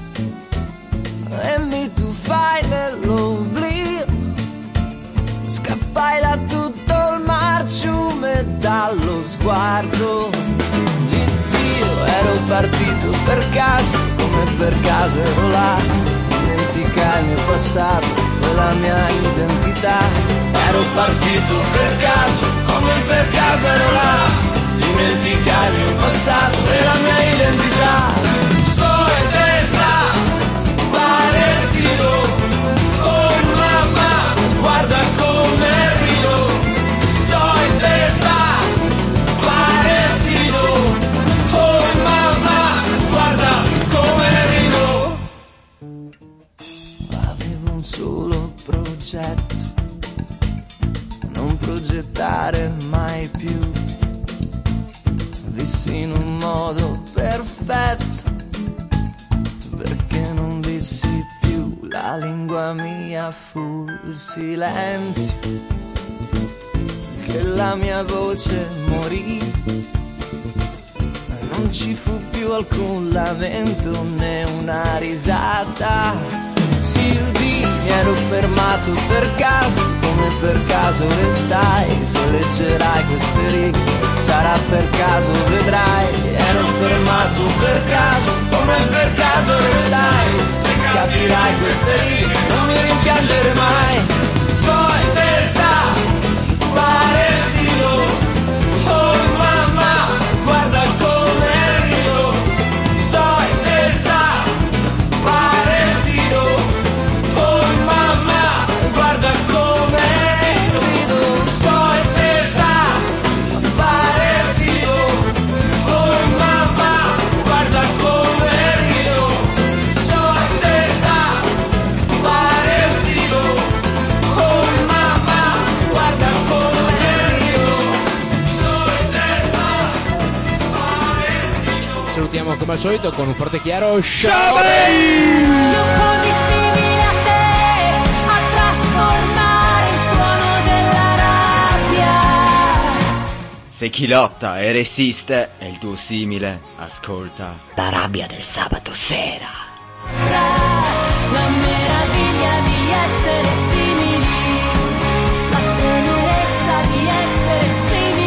e mi tuffai nell'oblio, scappai da tutto il marciume, dallo sguardo di Dio. Ero partito per caso, come per caso ero là, dimenticai il mio passato e la mia identità. Ero partito per caso, come per caso ero là, dimenticai il mio passato e la mia identità. Soy de esa parecido, oh mamma, guarda come rido. Soy de esa parecido, oh mamma, guarda come rido. Avevo un solo progetto, non
progettare mai più. Vissi in un modo perfetto, perché non vissi più. La lingua mia fu il silenzio, che la mia voce morì. Non ci fu più alcun lamento né una risata. Si udì, mi ero fermato per caso, come per caso restai. Se leggerai queste righe sarà per caso, vedrai. Ero fermato per caso, come per caso restai. Se capirai queste righe non mi rimpiangere mai. Soy de esa parecido, oh mamma, guarda come rido. Soy de esa parecido, oh mamma, guarda come rido. Soy de esa parecido, oh mamma, guarda come rido. Soy de esa parecido, oh mamma, guarda come rido. Soy de esa parecido.
Salutiamo come al solito con un forte e chiaro
Io così simile a te, a trasformare il suono della rabbia.
Se chi lotta e resiste è il tuo simile, ascolta la rabbia del sabato sera.
La meraviglia di essere simili, la tenerezza di essere simili.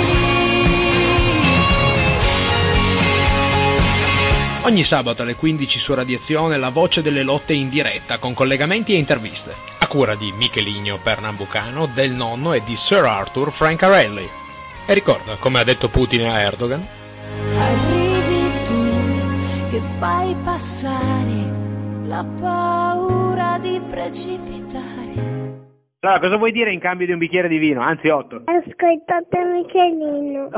Ogni sabato alle quindici su Radiazione La Voce delle Lotte in diretta con collegamenti e interviste. A cura di Michelino Pernambucano, del nonno e di Sir Arthur Francarelli. E ricorda, come ha detto Putin a Erdogan,
Arrivi tu che fai passare la paura di precipitare.
allora cosa vuoi dire in cambio di un bicchiere di vino? Anzi otto.
Ascoltate Michelino.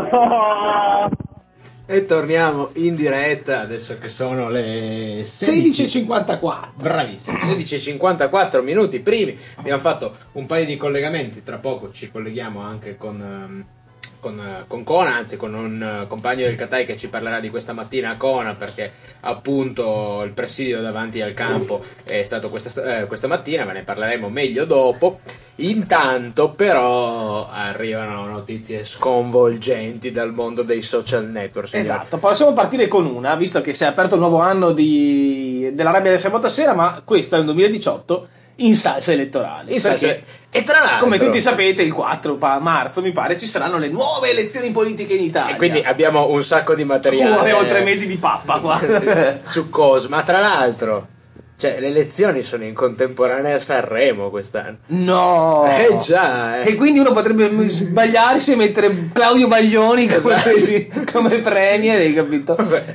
E torniamo in diretta adesso che sono le
sedici e cinquantaquattro.
Bravissimo, sedici e cinquantaquattro minuti primi. Abbiamo fatto un paio di collegamenti, tra poco ci colleghiamo anche con, um, con, uh, con Cona, anzi con un uh, compagno del Catai che ci parlerà di questa mattina a Cona, perché appunto il presidio davanti al campo è stato questa, eh, questa mattina, ma ne parleremo meglio dopo. Intanto però arrivano notizie sconvolgenti dal mondo dei social network.
Esatto, possiamo partire con una, visto che si è aperto il nuovo anno di... della rabbia del sabato sera, ma questo è il duemiladiciotto in salsa elettorale.
In salsa-
Perché,
E tra l'altro,
come tutti sapete, il quattro marzo mi pare ci saranno le nuove elezioni politiche in Italia.
e quindi abbiamo un sacco di materiale.
Uh, avevo tre mesi di pappa qua.
Su cosa, ma tra l'altro, cioè, le elezioni sono in contemporanea a Sanremo quest'anno.
No!
Eh già, eh.
E quindi uno potrebbe sbagliarsi e mettere Claudio Baglioni come,
Esatto.
presi- come premier, hai capito?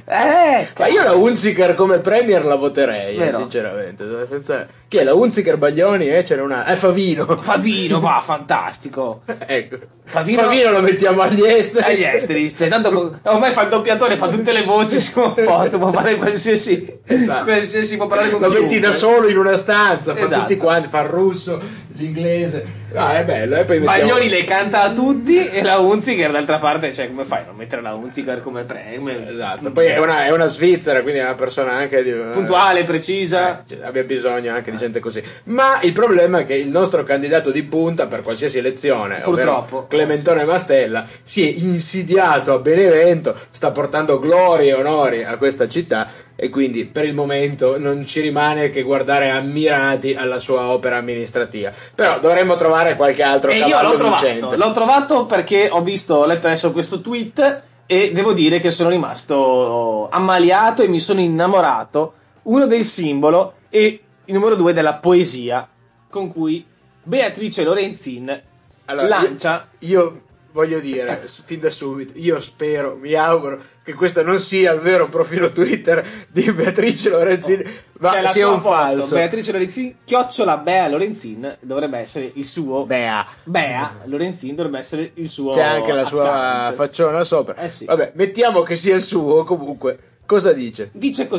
Eh,
Ma io la Hunziker come premier la voterei, eh,
Vero.
sinceramente. Senza... Chi è la Hunziker Baglioni? Eh, c'era una. Eh, Favino.
Favino, va, fantastico.
Ecco.
Favino-
Favino lo mettiamo agli esteri.
Agli esteri, cioè, tanto ormai fa il doppiatore, fa tutte le voci, siamo a posto, può fare qualsiasi,
Esatto.
qualsiasi può parlare con
Lo metti
chiunque.
da solo in una stanza, fa
Esatto.
tutti quanti, fa il russo, l'inglese. Ah, è bello, e poi mettiamo...
Baglioni le canta a tutti e la Hunziker d'altra parte, cioè come fai a non mettere la Hunziker come premier?
Esatto, poi è una, è una svizzera, quindi è una persona anche di,
Puntuale, precisa.
eh, cioè, abbia bisogno anche di gente così. Ma il problema è che il nostro candidato di punta per qualsiasi elezione,
Purtroppo.
ovvero Clementone Mastella, si è insidiato a Benevento, sta portando glorie e onori a questa città, e quindi per il momento non ci rimane che guardare ammirati alla sua opera amministrativa. Però dovremmo trovare qualche altro
E io
cavallo
l'ho trovato,
vincente.
l'ho trovato perché ho visto, ho letto adesso questo tweet e devo dire che sono rimasto ammaliato e mi sono innamorato, uno del simbolo e il numero due della poesia con cui Beatrice Lorenzin
Allora,
lancia...
Io, io voglio dire, fin da subito, io spero, mi auguro che questo non sia il vero profilo Twitter di Beatrice Lorenzin, ma
C'è la
sia
sua
un
foto,
falso.
Beatrice Lorenzin, chiocciola Bea Lorenzin dovrebbe essere il suo...
Bea.
Bea Lorenzin dovrebbe essere il suo...
C'è anche la sua
account.
facciona sopra.
Eh sì.
Vabbè, mettiamo che sia il suo, comunque. Cosa dice?
Dice così: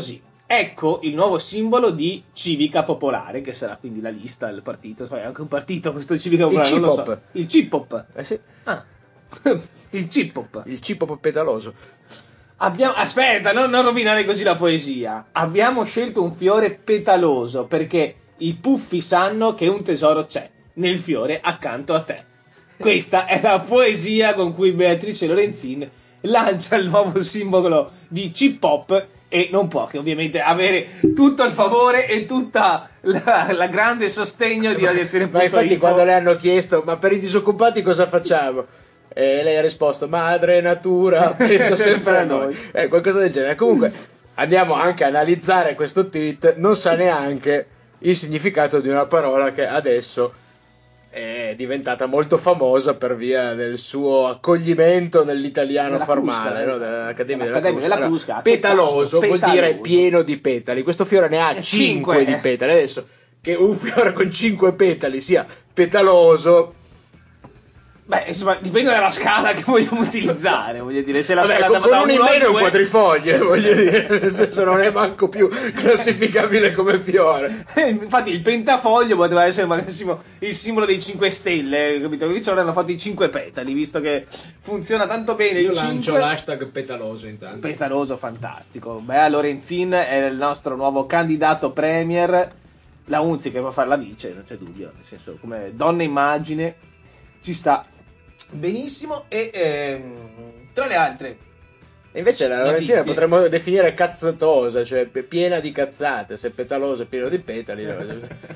ecco il nuovo simbolo di Civica Popolare, che sarà quindi la lista del partito. Poi è anche un partito questo Civica Popolare,
Il
non lo
C I P O P.
so. Il C I P O P.
Eh sì.
Ah. Il C I P O P.
Il C I P O P pedaloso.
Abbiamo, aspetta, non, non rovinare così la poesia. Abbiamo scelto un fiore petaloso perché i puffi sanno che un tesoro c'è nel fiore accanto a te. Questa è la poesia con cui Beatrice Lorenzin lancia il nuovo simbolo di C I P O P e non può che ovviamente avere tutto il favore e tutta la, la grande sostegno di Radiazione.
Ma infatti quando le hanno chiesto ma per i disoccupati cosa facciamo? E lei ha risposto madre natura pensa sempre a noi, eh, qualcosa del genere. Comunque andiamo anche a analizzare questo tweet. Non sa neanche il significato di una parola che adesso è diventata molto famosa per via del suo accoglimento nell'italiano
Della
formale,
Crusca,
no? Dell'Accademia della
L'Accademia della
Crusca.
Crusca,
Petaloso vuol
petaloso.
dire pieno di petali. Questo fiore ne ha
Eh,
cinque
cinque.
di petali. Adesso che un fiore con cinque petali sia petaloso,
Beh, insomma, dipende dalla scala che vogliamo utilizzare, voglio dire, se la
vabbè,
scala
con,
da
con un in
uno a
meno è un
due-
quadrifoglio, voglio dire, nel senso non è manco più classificabile come fiore.
Infatti il pentafoglio poteva essere magari il simbolo dei cinque stelle, capito? Invece ora hanno fatto i cinque petali, visto che funziona tanto bene
Io
il
lancio
cinque.
l'hashtag petaloso intanto.
Petaloso, fantastico. Bea Lorenzin è il nostro nuovo candidato premier. La Unzi che può fare la vice, non c'è dubbio, nel senso, come donna immagine ci sta benissimo. E ehm, tra le altre
E invece la Lorenzina
notizie.
potremmo definire cazzatosa, cioè pe- piena di cazzate, se petaloso è pieno di petali. no?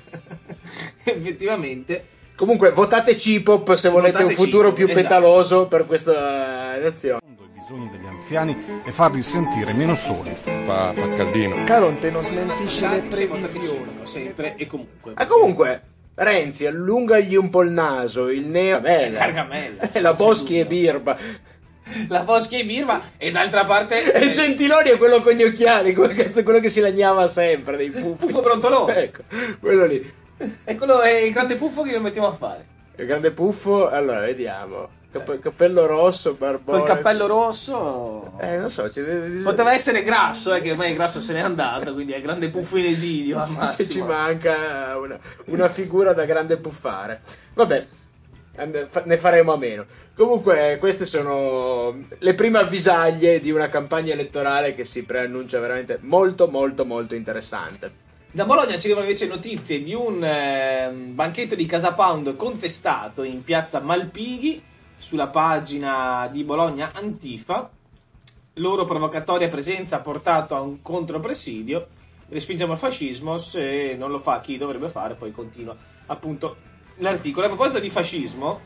Effettivamente.
Comunque votate C I P O P se volete
Votate
un futuro
C I P O P,
più
esatto.
petaloso per questa nazione.
bisogni degli anziani e farli sentire meno soli.
Fa, fa caldino.
Caronte non smentisce le previsioni.
Sempre e comunque.
Ah, comunque, Renzi allungagli un po' il naso, il neo Gargamella,
Gargamella,
la Boschi e Birba.
La Boschi e Birba, e d'altra parte
E Gentiloni è quello con gli occhiali, quello, cazzo, quello che si lagnava sempre dei puffi.
Puffo Brontolone.
Ecco, quello lì.
E quello è il grande puffo che lo mettiamo a fare.
Il grande puffo, allora vediamo. Capp- cappello rosso, barbone.
Col cappello rosso.
Eh, non so, ci deve...
Poteva essere Grasso, eh, che ormai Grasso se n'è andato, quindi è il grande puffo in esilio. Al
Ci,
massimo.
ci manca una, una figura da grande puffare. Vabbè, and- fa- ne faremo a meno. Comunque, queste sono le prime avvisaglie di una campagna elettorale che si preannuncia veramente molto, molto, molto interessante.
Da Bologna ci arrivano invece notizie di un eh, banchetto di Casa Pound contestato in piazza Malpighi sulla pagina di Bologna Antifa. Loro provocatoria presenza ha portato a un contropresidio. Respingiamo il fascismo, se non lo fa chi dovrebbe fare, poi continua appunto l'articolo. A proposito di fascismo,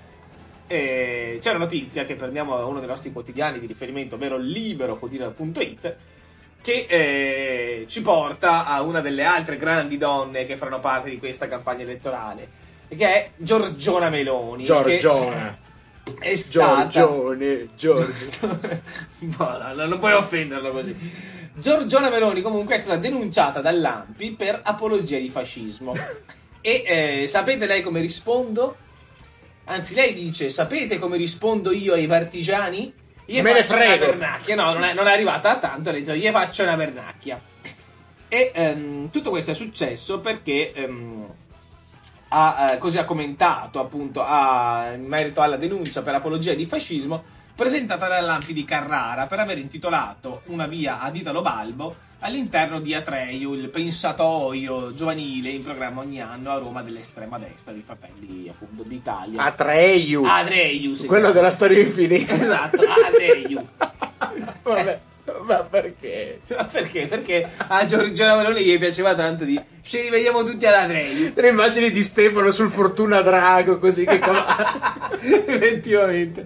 eh, c'è una notizia che prendiamo da uno dei nostri quotidiani di riferimento, ovvero libero quotidiano punto it, che eh, ci porta a una delle altre grandi donne che faranno parte di questa campagna elettorale, che è Giorgiona Meloni.
Giorgiona.
Che è stata...
Giorgione, Giorgio.
No, no, non puoi offenderlo così. Giorgiona Meloni comunque è stata denunciata dall'A N P I per apologia di fascismo. E eh, sapete lei come rispondo? Anzi, lei dice: sapete come rispondo io ai partigiani? Io
Me ne
faccio una
frego.
vernacchia. No, non è, non è arrivata a tanto. Le dico: io faccio una vernacchia. E ehm, tutto questo è successo perché ehm, ha, eh, così ha commentato appunto a, in merito alla denuncia per apologia di fascismo presentata dall'A N P I di Carrara per aver intitolato una via ad Italo Balbo all'interno di Atreio, il pensatoio giovanile in programma ogni anno a Roma dell'estrema destra di Fratelli appunto d'Italia.
Atreiu.
Atreiu, si
Quello
chiama.
della storia infinita.
Esatto, Atreiu.
Vabbè, ma perché?
Perché? Perché a Giorgiona Meloni gli piaceva tanto di ci rivediamo tutti ad Atreiu.
Le immagini di Stefano sul Fortuna Drago, così che
effettivamente.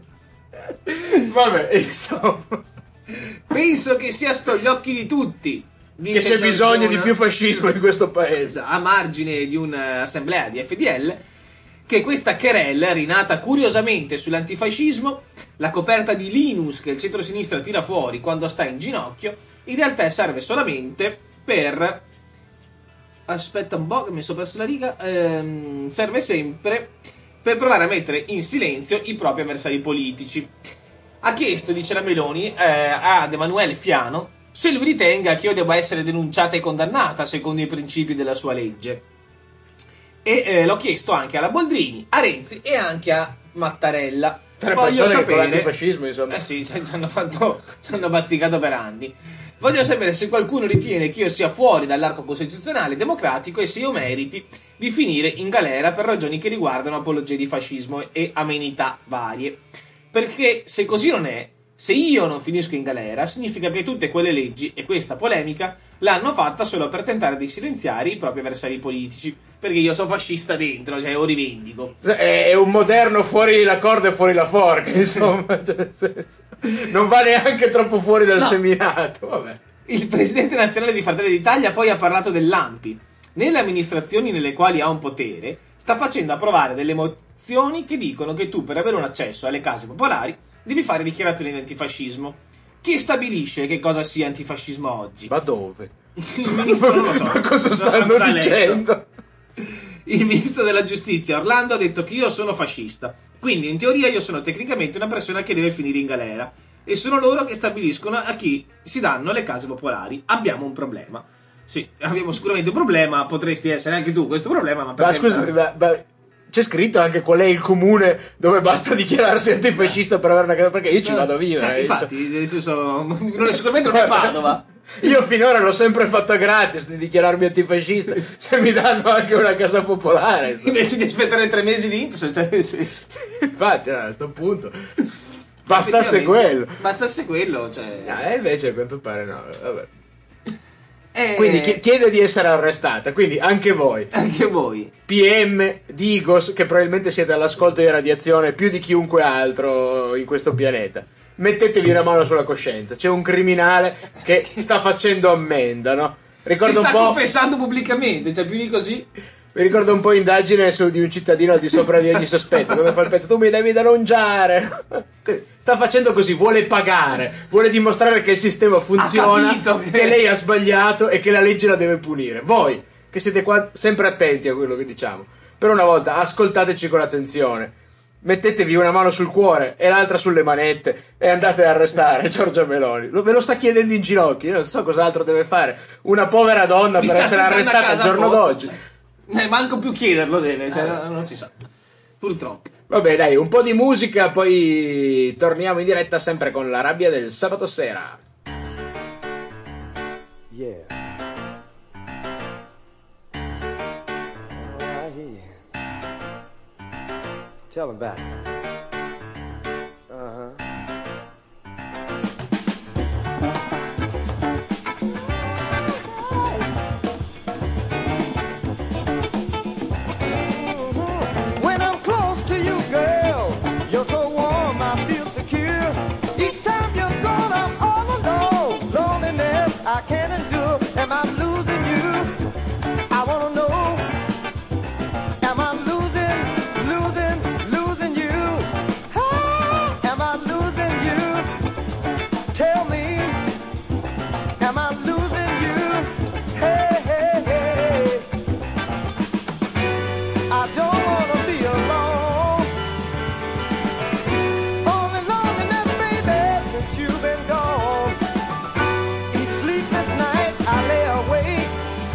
Vabbè, insomma.
Penso che sia sto gli occhi di tutti.
Che c'è bisogno di più fascismo in questo paese.
A margine di un'assemblea di F D L, che questa querella, rinata curiosamente sull'antifascismo, la coperta di Linus che il centro-sinistra tira fuori quando sta in ginocchio, in realtà serve solamente per... Aspetta un po' che mi sono perso la riga. Ehm, serve sempre per provare a mettere in silenzio i propri avversari politici. Ha chiesto, dice la Meloni, eh, ad Emanuele Fiano, se lui ritenga che io debba essere denunciata e condannata secondo i principi della sua legge. E eh, l'ho chiesto anche alla Boldrini, a Renzi e anche a Mattarella.
Tre
Voglio
persone che con
sapere,
l'antifascismo, insomma.
eh sì, ci hanno fatto, ci hanno bazzicato per anni. Voglio sapere se qualcuno ritiene che io sia fuori dall'arco costituzionale democratico e se io meriti di finire in galera per ragioni che riguardano apologia di fascismo e amenità varie. Perché se così non è, se io non finisco in galera, significa che tutte quelle leggi e questa polemica l'hanno fatta solo per tentare di silenziare i propri avversari politici. Perché io sono fascista dentro, cioè lo rivendico.
È un moderno fuori la corda e fuori la forca, insomma. Non va neanche troppo fuori dal
No.
seminato. Vabbè.
Il presidente nazionale di Fratelli d'Italia poi ha parlato dell'A N P I. Nelle amministrazioni nelle quali ha un potere, sta facendo approvare delle mozioni che dicono che tu, per avere un accesso alle case popolari, devi fare dichiarazioni di antifascismo. Chi stabilisce che cosa sia antifascismo oggi?
Ma dove?
Il ministro non lo so.
Ma cosa
Non so
stanno
cosa ha letto.
dicendo?
Il ministro della giustizia Orlando ha detto che io sono fascista, quindi in teoria io sono tecnicamente una persona che deve finire in galera e sono loro che stabiliscono a chi si danno le case popolari. Abbiamo un problema. Sì, abbiamo sicuramente un problema, potresti essere anche tu questo problema, ma
Ma
perché-
scusa, ma- ma c'è scritto anche qual è il comune dove basta dichiararsi antifascista per avere una casa? Perché io ci vado a vivere.
Cioè, infatti, nel senso, non è sicuramente non è Padova.
Io finora l'ho sempre fatto gratis di dichiararmi antifascista, se mi danno anche una casa popolare. insomma.
Invece di aspettare tre mesi l'Inps, cioè, sì.
Infatti, a questo punto bastasse quello.
Bastasse quello, cioè.
Ah, e invece a quanto pare no, vabbè.
Eh,
Quindi chi- chiede di essere arrestata, quindi anche voi.
Anche voi.
P M, Digos, che probabilmente siete all'ascolto di radiazione più di chiunque altro in questo pianeta. Mettetevi una mano sulla coscienza. C'è un criminale che sta facendo ammenda, no? Ricordo
si
un
sta
po'.
confessando pubblicamente, cioè più di così.
Mi ricordo un po' indagine su di un cittadino al di sopra di ogni sospetto. Come fa il pezzo? Tu mi devi denunciare. Sta facendo così, vuole pagare, vuole dimostrare che il sistema funziona,
capito
che...
che-
lei ha sbagliato e che la legge la deve punire. Voi, che siete qua sempre attenti a quello che diciamo, per una volta ascoltateci con attenzione. Mettetevi una mano sul cuore e l'altra sulle manette e andate ad arrestare Giorgia Meloni. Lo- Ve lo sta chiedendo in ginocchio. Io non so cos'altro deve fare una povera donna
Mi
per
sta
essere
aspettando a
arrestata al
casa
giorno
apposta,
d'oggi.
cioè. Eh, manco più chiederlo deve, cioè, non, non si sa. Purtroppo.
Vabbè, dai, un po' di musica, poi torniamo in diretta sempre con la rabbia del sabato sera.
Yeah. Right here. Tell him about it. Uh-huh.
When I'm close to you, girl, you're so warm, I feel secure. Each time you're gone, I'm all alone. Loneliness, I can't endure. Am I losing you? I wanna know. Am I losing, losing, losing you? Ah, am I losing you? Tell me, am I losing you? Hey, hey, hey. I don't wanna be alone. Only loneliness, baby, since you've been gone. Each sleepless night I lay awake.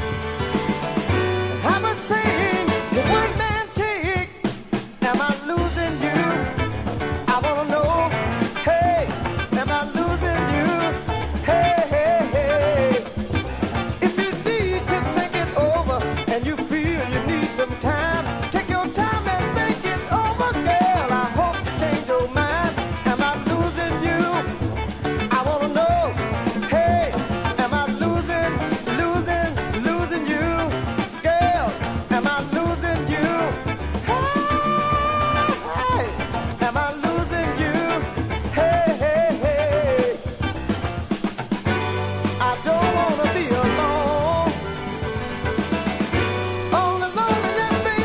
How much pain will one man take? Am I losing you? I wanna know. Hey, am I losing you? Hey, hey, hey. If you need to think it over and you feel you need some time, take your time and think it over, girl. I hope you change your mind. Am I losing you? I wanna know. Hey, am I losing, losing, losing you? Girl, am I losing you? Hey, am I losing you? Hey, hey, hey. I don't wanna be alone. Only loneliness,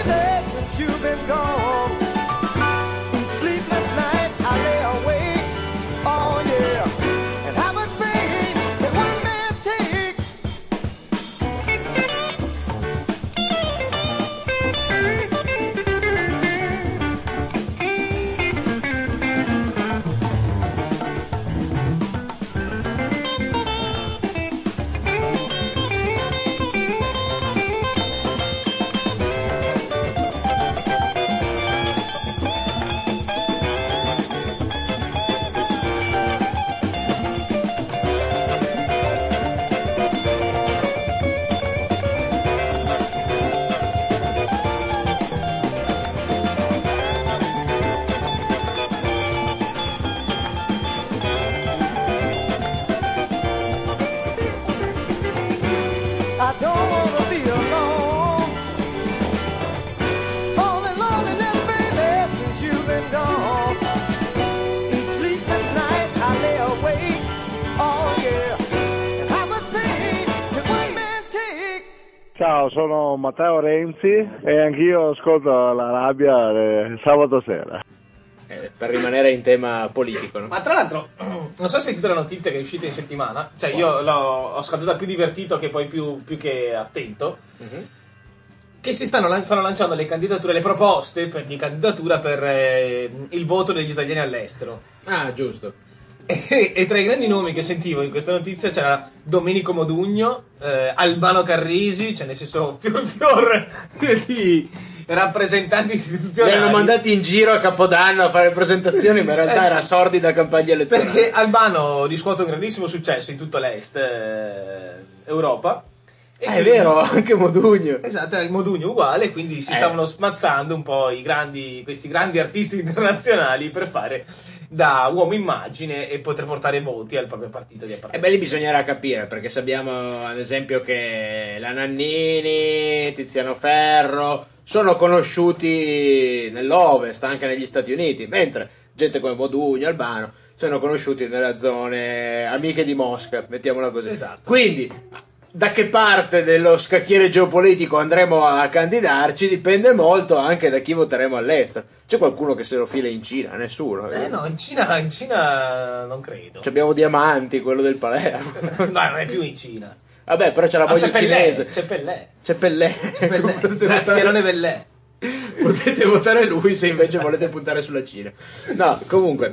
Ciao, sono Matteo Renzi e anch'io ascolto la rabbia eh, sabato sera.
Eh, per rimanere in tema politico, no?
Ma tra l'altro, non so se hai sentito la notizia che è uscita in settimana, cioè io l'ho ho ascoltata più divertito che poi più, più che attento,
Mhm.
che si stanno, lan- stanno lanciando le candidature, le proposte per, di candidatura per eh, il voto degli italiani all'estero.
Ah, giusto.
E, e tra i grandi nomi che sentivo in questa notizia c'era Domenico Modugno, eh, Albano Carrisi, cioè nel senso fior fior di rappresentanti
Li
istituzionali.
hanno mandati in giro a Capodanno a fare presentazioni, ma in realtà era sordi da campagna elettorale.
Perché Albano riscuote un grandissimo successo in tutto l'est eh, Europa. E
Ah, è
quindi-
vero, anche Modugno.
Esatto, il Modugno uguale, quindi si
Eh.
stavano smazzando un po' i grandi, questi grandi artisti internazionali per fare da uomo immagine e poter portare voti al proprio partito di
E
appartenenza.
beh, lì bisognerà capire, perché sappiamo ad esempio che la Nannini, Tiziano Ferro sono conosciuti nell'Ovest, anche negli Stati Uniti, mentre gente come Modugno, Albano sono conosciuti nelle zone amiche di Mosca, mettiamola così.
Esatto.
Quindi da che parte dello scacchiere geopolitico andremo a candidarci dipende molto anche da chi voteremo all'estero. C'è qualcuno che se lo fila in Cina? Nessuno.
Eh no, in Cina, in Cina non credo.
Ci abbiamo Diamanti, quello del Palermo.
No, non è più in Cina.
Vabbè, però c'è la
Ah,
moglie
c'è Pellè,
cinese.
c'è Pellè.
C'è Pellè.
C'è Pellè.
Potete
Grazie,
votare-
non è Pellè.
Potete votare lui se invece volete puntare sulla Cina. No, comunque,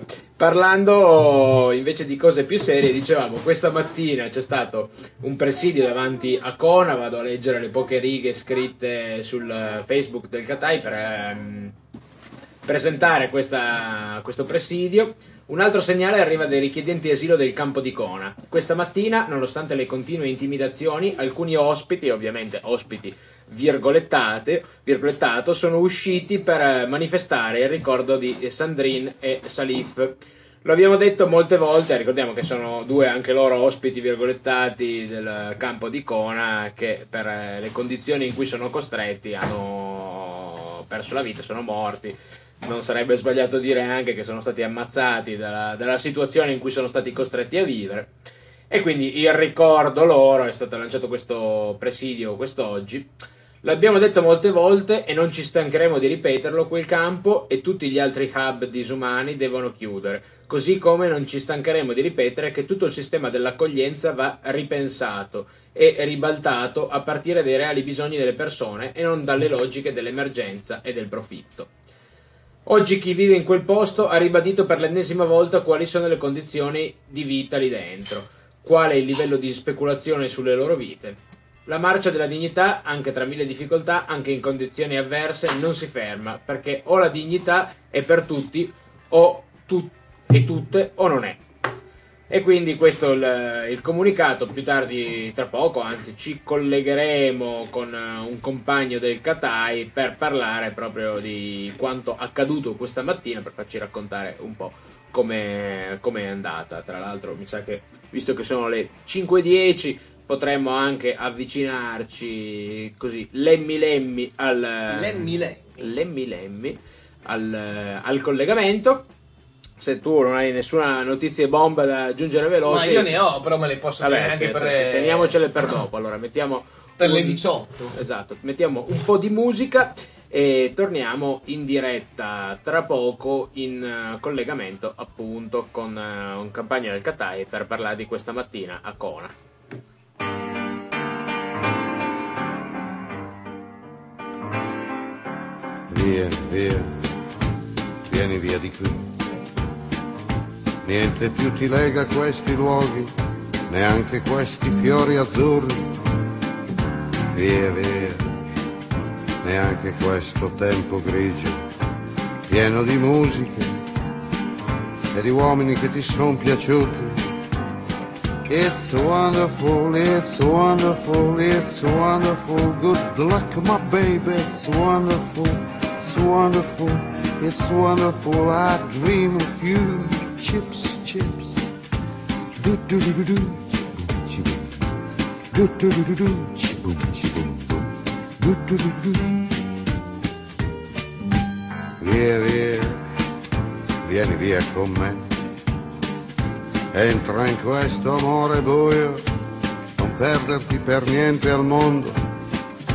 parlando invece di cose più serie, dicevamo, questa mattina c'è stato un presidio davanti a Cona, vado a leggere le poche righe scritte sul Facebook del Catai per ehm, presentare questa- questo presidio. Un altro segnale arriva dai richiedenti asilo del campo di Cona. Questa mattina, nonostante le continue intimidazioni, alcuni ospiti, ovviamente ospiti virgolettate, virgolettato, sono usciti per eh, manifestare il ricordo di Sandrine e Salif. Lo abbiamo detto molte volte, ricordiamo che sono due anche loro ospiti virgolettati del campo di Cona che per eh, le condizioni in cui sono costretti hanno perso la vita, sono morti. Non sarebbe sbagliato dire anche che sono stati ammazzati dalla, dalla situazione in cui sono stati costretti a vivere. E quindi il ricordo loro, è stato lanciato questo presidio quest'oggi. L'abbiamo detto molte volte e non ci stancheremo di ripeterlo, quel campo e tutti gli altri hub disumani devono chiudere, così come non ci stancheremo di ripetere che tutto il sistema dell'accoglienza va ripensato e ribaltato a partire dai reali bisogni delle persone e non dalle logiche dell'emergenza e del profitto. Oggi chi vive in quel posto ha ribadito per l'ennesima volta quali sono le condizioni di vita lì dentro, quale è il livello di speculazione sulle loro vite. La marcia della dignità, anche tra mille difficoltà, anche in condizioni avverse, non si ferma, perché o la dignità è per tutti, o tu e tutte, o non è. E quindi questo è il, il comunicato. Più tardi, tra poco, anzi, ci collegheremo con uh, un compagno del Catai per parlare proprio di quanto accaduto questa mattina, per farci raccontare un po' come è andata. Tra l'altro, mi sa che, visto che sono le cinque e dieci, potremmo anche avvicinarci così, lemmi lemmi al...
Lemmi lemmi.
lemmi lemmi al, al collegamento. Se tu non hai nessuna notizia bomba da aggiungere veloce,
Ma io ne ho, però me le posso
vabbè,
tenere anche
che-
per...
che teniamocele per dopo. Allora mettiamo
Per le
un-
diciotto.
Esatto, mettiamo un po' di musica e torniamo in diretta tra poco in eh, collegamento appunto con eh, un compagno del Catai per parlare di questa mattina a Cona.
Via, via, vieni via di qui. Niente più ti lega a questi luoghi, neanche questi fiori azzurri. Via, via, neanche questo tempo grigio, pieno di musiche e di uomini che ti son piaciuti. It's wonderful, it's wonderful, it's wonderful. Good luck, my baby, it's wonderful, it's wonderful, it's wonderful. I dream of you, chips, chips. Do do do do do, chiboom, do do do do do, chiboom, chiboom, boom. Do do do do do. Via, via, vieni via con me. Entra in questo amore buio, non perderti per niente al mondo.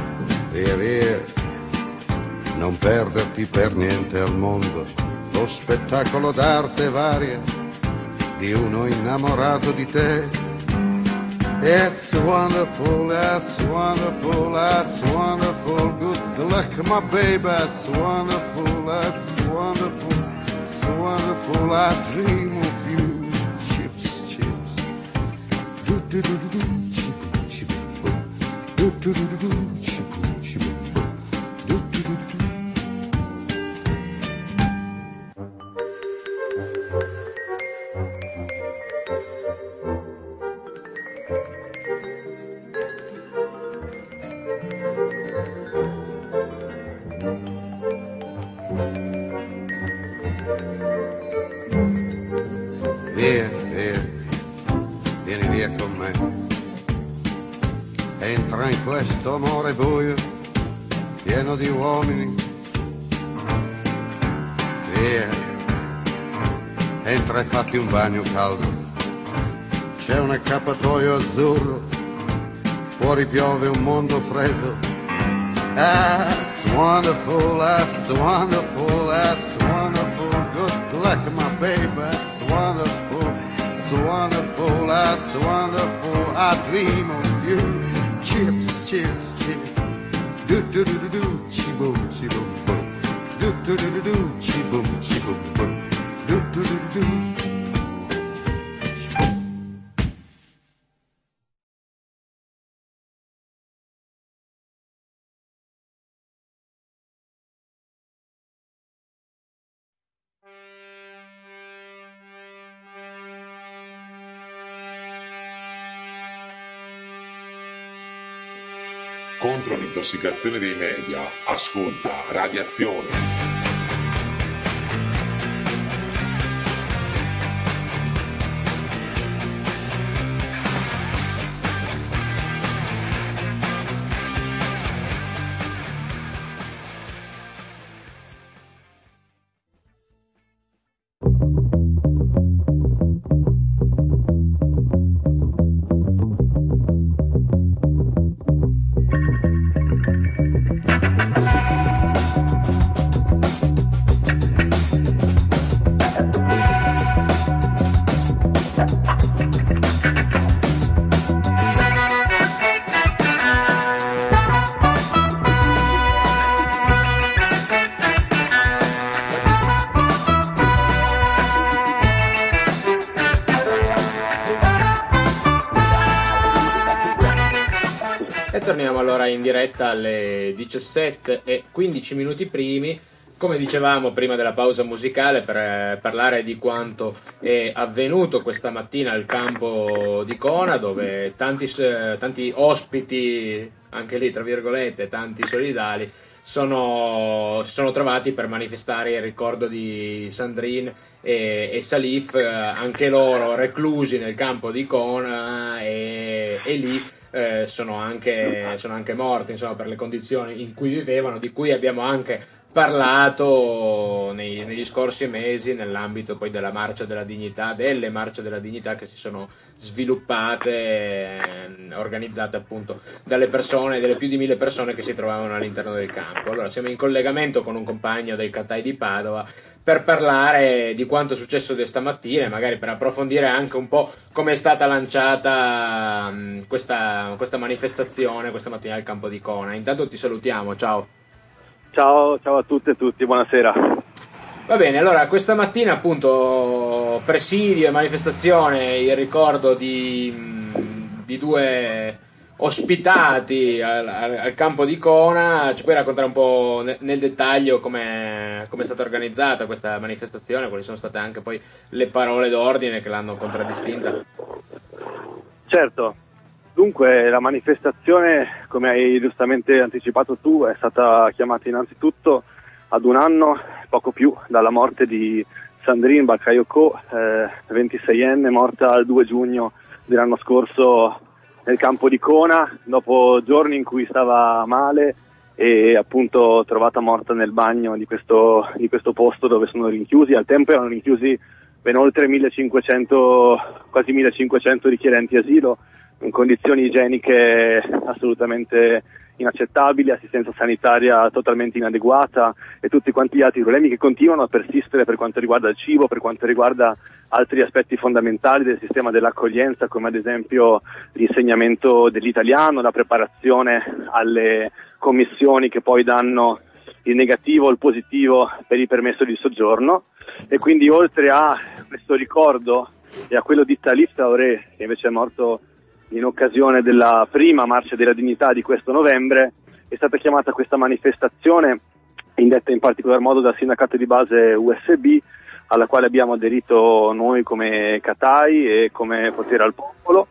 via via, non perderti per niente al mondo lo spettacolo d'arte varia di uno innamorato di te. It's wonderful, it's wonderful, it's wonderful, good luck my baby, it's wonderful, it's wonderful, it's wonderful, I dream of you. Chips, chips, do do do do do, chip, chip, do do do do do, chip, chip, do do do do do. Via, via, vieni via con me. Entra in questo amore buio, pieno di uomini. Via, entra e fatti un bagno caldo. C'è un accappatoio azzurro, fuori piove un mondo freddo. That's wonderful, that's wonderful, that's wonderful. Good luck, my baby, that's wonderful, it's wonderful, that's wonderful. I dream of you. Chips, chips, chips. Do do do do do, chi boom, chi boom boom. Do do do do do, chi boom, chi boom boom. Do do do do do.
Contro l'intossicazione dei media, ascolta Radiazione.
Torniamo allora in diretta alle diciassette e quindici minuti primi, come dicevamo prima della pausa musicale, per eh, parlare di quanto è avvenuto questa mattina al campo di Cona, dove tanti, eh, tanti ospiti, anche lì tra virgolette, tanti solidali, sono, si sono trovati per manifestare il ricordo di Sandrine e, e Salif, eh, anche loro reclusi nel campo di Cona, e, e lì Eh, sono, anche, sono anche morti, insomma, per le condizioni in cui vivevano, di cui abbiamo anche parlato nei, negli scorsi mesi nell'ambito poi della Marcia della Dignità, delle Marce della Dignità che si sono sviluppate, eh, organizzate appunto dalle persone, delle più di mille persone che si trovavano all'interno del campo. Allora siamo in collegamento con un compagno del Catai di Padova per parlare di quanto è successo questa mattina e magari per approfondire anche un po' come è stata lanciata mh, questa, questa manifestazione questa mattina al campo di Cona. Intanto ti salutiamo, ciao.
Ciao, ciao a tutte e tutti, buonasera.
Va bene, allora questa mattina appunto presidio e manifestazione in ricordo di, mh, di due ospitati al, al, al campo di Cona. Ci puoi raccontare un po' nel, nel dettaglio come è stata organizzata questa manifestazione, quali sono state anche poi le parole d'ordine che l'hanno contraddistinta?
Certo, dunque la manifestazione, come hai giustamente anticipato tu, è stata chiamata innanzitutto ad un anno, poco più, dalla morte di Sandrine Bakayoko, eh, ventiseienne, morta il due giugno dell'anno scorso nel campo di Cona, dopo giorni in cui stava male e appunto trovata morta nel bagno di questo, di questo posto dove sono rinchiusi. Al tempo erano rinchiusi ben oltre millecinquecento, quasi millecinquecento richiedenti asilo, in condizioni igieniche assolutamente inaccettabili, assistenza sanitaria totalmente inadeguata e tutti quanti gli altri problemi che continuano a persistere per quanto riguarda il cibo, per quanto riguarda altri aspetti fondamentali del sistema dell'accoglienza, come ad esempio l'insegnamento dell'italiano, la preparazione alle commissioni che poi danno il negativo o il positivo per il permesso di soggiorno. E quindi oltre a questo ricordo e a quello di Talib Traoré, che invece è morto in occasione della prima Marcia della Dignità di questo novembre, è stata chiamata questa manifestazione, indetta in particolar modo dal sindacato di base U S B, alla quale abbiamo aderito noi come Catai e come Potere al Popolo,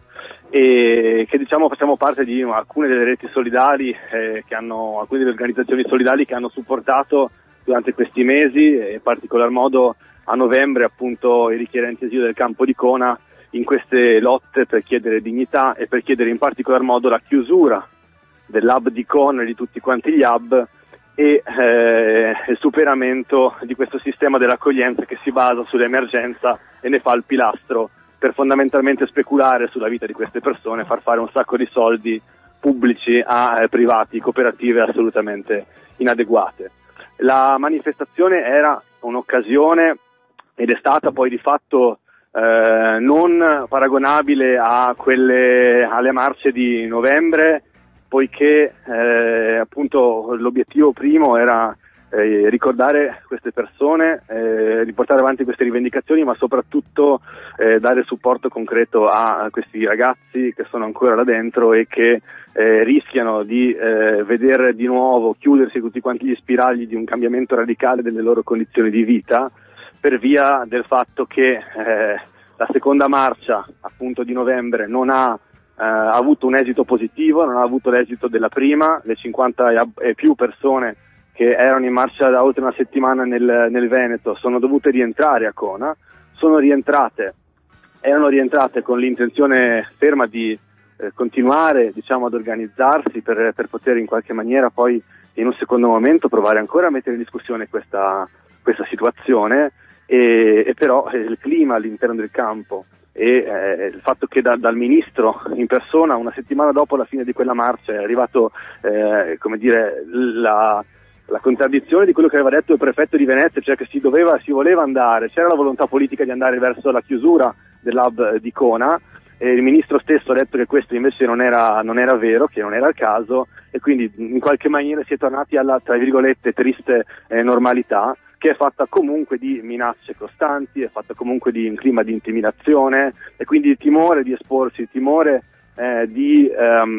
e che diciamo facciamo parte di alcune delle reti solidali, eh, che hanno, alcune delle organizzazioni solidali che hanno supportato durante questi mesi, e in particolar modo a novembre appunto i richiedenti asilo del campo di Cona, in queste lotte per chiedere dignità e per chiedere in particolar modo la chiusura dell'hub di Cona e di tutti quanti gli hub, e eh, il superamento di questo sistema dell'accoglienza che si basa sull'emergenza e ne fa il pilastro per fondamentalmente speculare sulla vita di queste persone, far fare un sacco di soldi pubblici a eh, privati, cooperative assolutamente inadeguate. La manifestazione era un'occasione ed è stata poi di fatto eh, non paragonabile a quelle alle marce di novembre, poiché eh, appunto l'obiettivo primo era eh, ricordare queste persone, eh, riportare avanti queste rivendicazioni, ma soprattutto eh, dare supporto concreto a, a questi ragazzi che sono ancora là dentro e che eh, rischiano di eh, vedere di nuovo chiudersi tutti quanti gli spiragli di un cambiamento radicale delle loro condizioni di vita, per via del fatto che eh, la seconda marcia appunto di novembre non ha Uh, ha avuto un esito positivo, non ha avuto l'esito della prima. Le cinquanta e più persone che erano in marcia da oltre una settimana nel, nel Veneto sono dovute rientrare a Cona, sono rientrate, erano rientrate con l'intenzione ferma di eh, continuare diciamo ad organizzarsi per, per poter in qualche maniera poi in un secondo momento provare ancora a mettere in discussione questa, questa situazione, e, e però eh, il clima all'interno del campo e eh, il fatto che da, dal ministro in persona una settimana dopo la fine di quella marcia è arrivato eh, come dire la, la contraddizione di quello che aveva detto il prefetto di Venezia, cioè che si doveva, si voleva andare, c'era la volontà politica di andare verso la chiusura dell'hub di Cona, e il ministro stesso ha detto che questo invece non era, non era vero, che non era il caso, e quindi in qualche maniera si è tornati alla, tra virgolette, triste eh, normalità, che è fatta comunque di minacce costanti, è fatta comunque di un clima di intimidazione, e quindi il timore di esporsi, il timore eh, di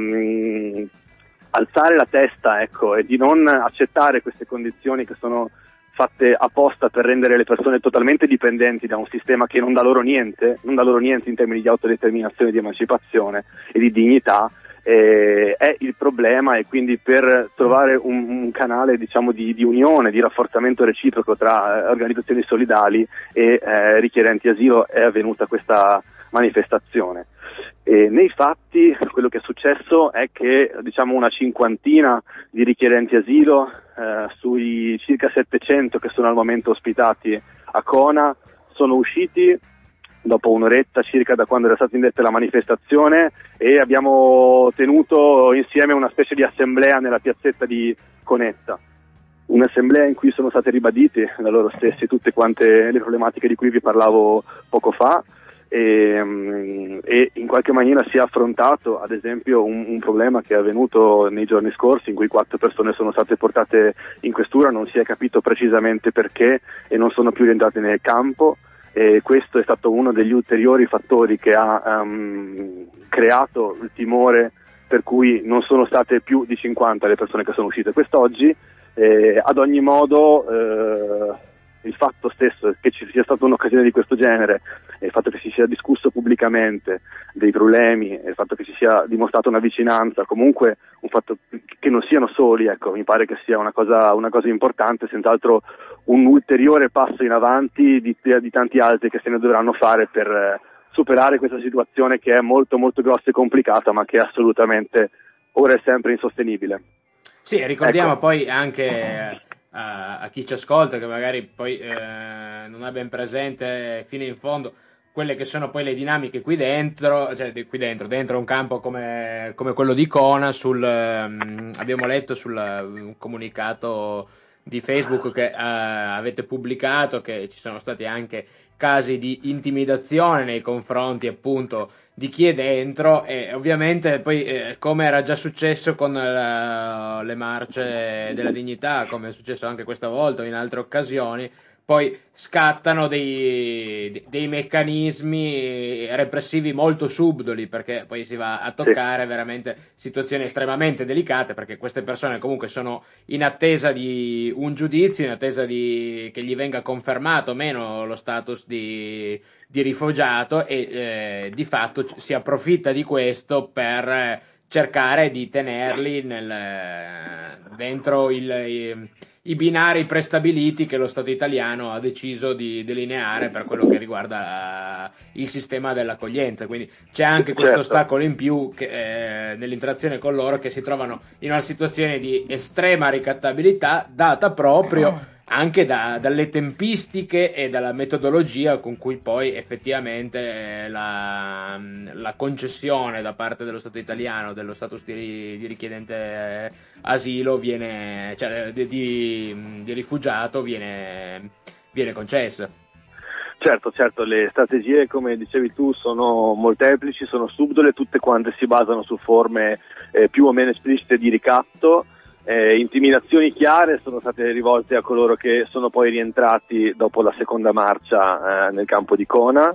um, alzare la testa, ecco, e di non accettare queste condizioni che sono fatte apposta per rendere le persone totalmente dipendenti da un sistema che non dà loro niente, non dà loro niente in termini di autodeterminazione, di emancipazione e di dignità. Eh, è il problema, e quindi per trovare un, un canale diciamo di, di unione, di rafforzamento reciproco tra eh, organizzazioni solidali e eh, richiedenti asilo è avvenuta questa manifestazione. E nei fatti quello che è successo è che diciamo una cinquantina di richiedenti asilo eh, sui circa settecento che sono al momento ospitati a Cona sono usciti dopo un'oretta circa da quando era stata indetta la manifestazione, e abbiamo tenuto insieme una specie di assemblea nella piazzetta di Conetta, un'assemblea in cui sono state ribadite da loro stessi tutte quante le problematiche di cui vi parlavo poco fa, e, e in qualche maniera si è affrontato ad esempio un, un problema che è avvenuto nei giorni scorsi, in cui quattro persone sono state portate in questura, non si è capito precisamente perché, e non sono più rientrate nel campo. E questo è stato uno degli ulteriori fattori che ha um, creato il timore per cui non sono state più di cinquanta le persone che sono uscite quest'oggi. Eh, ad ogni modo eh, il fatto stesso che ci sia stata un'occasione di questo genere, e il fatto che si sia discusso pubblicamente dei problemi, e il fatto che ci sia dimostrata una vicinanza, comunque un fatto che non siano soli, ecco, mi pare che sia una cosa, una cosa importante, senz'altro un ulteriore passo in avanti di, di tanti altri che se ne dovranno fare per eh, superare questa situazione che è molto molto grossa e complicata, ma che è assolutamente ora è sempre insostenibile.
Sì, ricordiamo
ecco.
Poi anche a, a chi ci ascolta, che magari poi eh, non ha ben presente fino in fondo quelle che sono poi le dinamiche qui dentro, cioè di- qui dentro, dentro un campo come, come quello di Kona, sul, ehm, abbiamo letto sul eh, comunicato di Facebook che eh, avete pubblicato che ci sono stati anche casi di intimidazione nei confronti appunto di chi è dentro, e ovviamente poi eh, come era già successo con la- le marce della dignità, come è successo anche questa volta o in altre occasioni, poi scattano dei, dei meccanismi repressivi molto subdoli, perché poi si va a toccare veramente situazioni estremamente delicate, perché queste persone comunque sono in attesa di un giudizio, in attesa di, che gli venga confermato o meno lo status di, di rifugiato, e eh, di fatto c- si approfitta di questo per eh, cercare di tenerli nel, dentro il, i, i binari prestabiliti che lo Stato italiano ha deciso di delineare per quello che riguarda eh, il sistema dell'accoglienza. Quindi c'è anche questo
Certo.
ostacolo in più che, eh, nell'interazione con loro, che si trovano in una situazione di estrema ricattabilità data proprio anche da- dalle tempistiche e dalla metodologia con cui poi effettivamente eh, la, la concessione da parte dello Stato italiano dello status di, di richiedente eh, asilo viene, cioè di, di- di rifugiato viene, viene concessa.
Certo, certo, le strategie, come dicevi tu, sono molteplici, sono subdole, tutte quante si basano su forme eh, più o meno esplicite di ricatto. Eh, intimidazioni chiare sono state rivolte a coloro che sono poi rientrati dopo la seconda marcia eh, nel campo di Kona,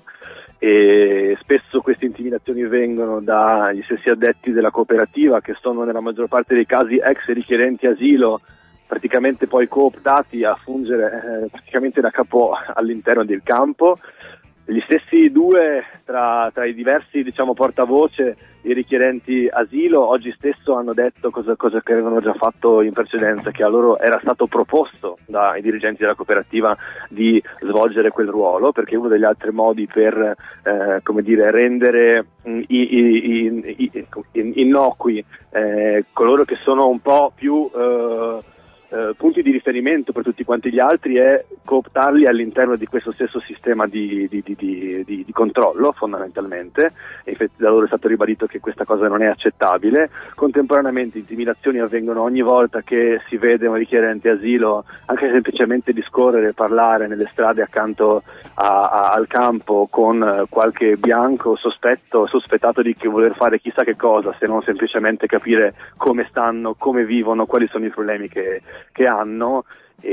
e spesso queste intimidazioni vengono dagli stessi addetti della cooperativa, che sono nella maggior parte dei casi ex richiedenti asilo, praticamente poi cooptati a fungere eh, praticamente da capo all'interno del campo. Gli stessi due tra, tra i diversi, diciamo, portavoce, i richiedenti asilo, oggi stesso hanno detto cosa, cosa che avevano già fatto in precedenza, che a loro era stato proposto dai dirigenti della cooperativa di svolgere quel ruolo, perché uno degli altri modi per eh, come dire, rendere mh, i, i, i, i, in- innocui eh, coloro che sono un po' più eh, eh, punti di riferimento per tutti quanti gli altri è cooptarli all'interno di questo stesso sistema di, di, di, di, di, di controllo, fondamentalmente. E infatti da loro è stato ribadito che questa cosa non è accettabile. Contemporaneamente intimidazioni avvengono ogni volta che si vede un richiedente asilo anche semplicemente discorrere e parlare nelle strade accanto a, a, al campo con eh, qualche bianco sospetto, sospettato di che voler fare chissà che cosa, se non semplicemente capire come stanno, come vivono, quali sono i problemi che, che hanno.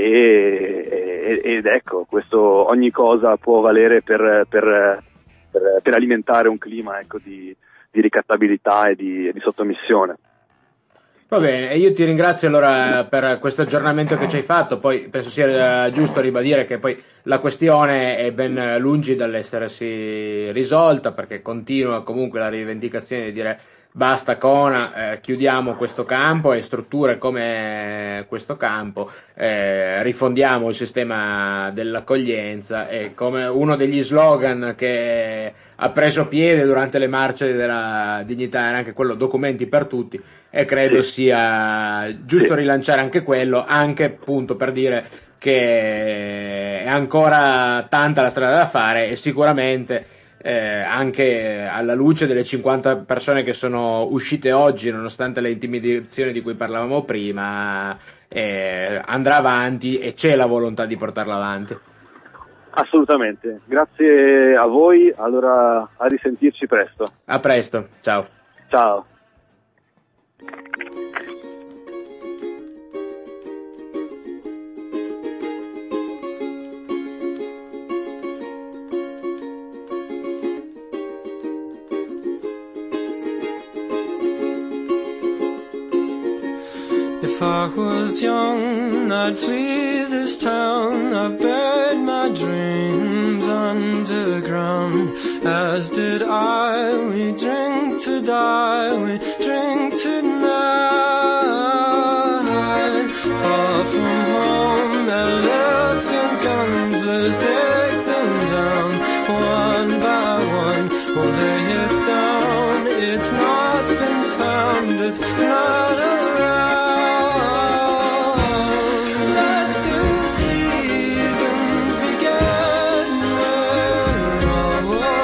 E, ed ecco, questo ogni cosa può valere per, per, per, per alimentare un clima, ecco, di, di ricattabilità e di, e di sottomissione.
Va bene, e io ti ringrazio allora per questo aggiornamento che ci hai fatto. Poi penso sia eh, giusto ribadire che poi la questione è ben lungi dall'essersi risolta, perché continua comunque la rivendicazione di dire basta Kona, eh, chiudiamo questo campo e strutture come questo campo, eh, rifondiamo il sistema dell'accoglienza, e come uno degli slogan che ha preso piede durante le marce della dignità era anche quello documenti per tutti, e credo
Sì.
sia giusto
Sì.
rilanciare anche quello, anche appunto per dire che è ancora tanta la strada da fare, e sicuramente eh, anche alla luce delle cinquanta persone che sono uscite oggi, nonostante le intimidazioni di cui parlavamo prima, eh, andrà avanti e c'è la volontà di portarla avanti.
Assolutamente, grazie a voi, allora a risentirci presto.
A presto, ciao.
Ciao.
If I was young, I'd flee this town. I buried my dreams underground. As did I, we drink to die, we drink tonight. Far from home, elephant guns, let's take them down. One by one, we'll lay it down. It's not been found, it's not around. Let the seasons begin. Oh, oh, oh.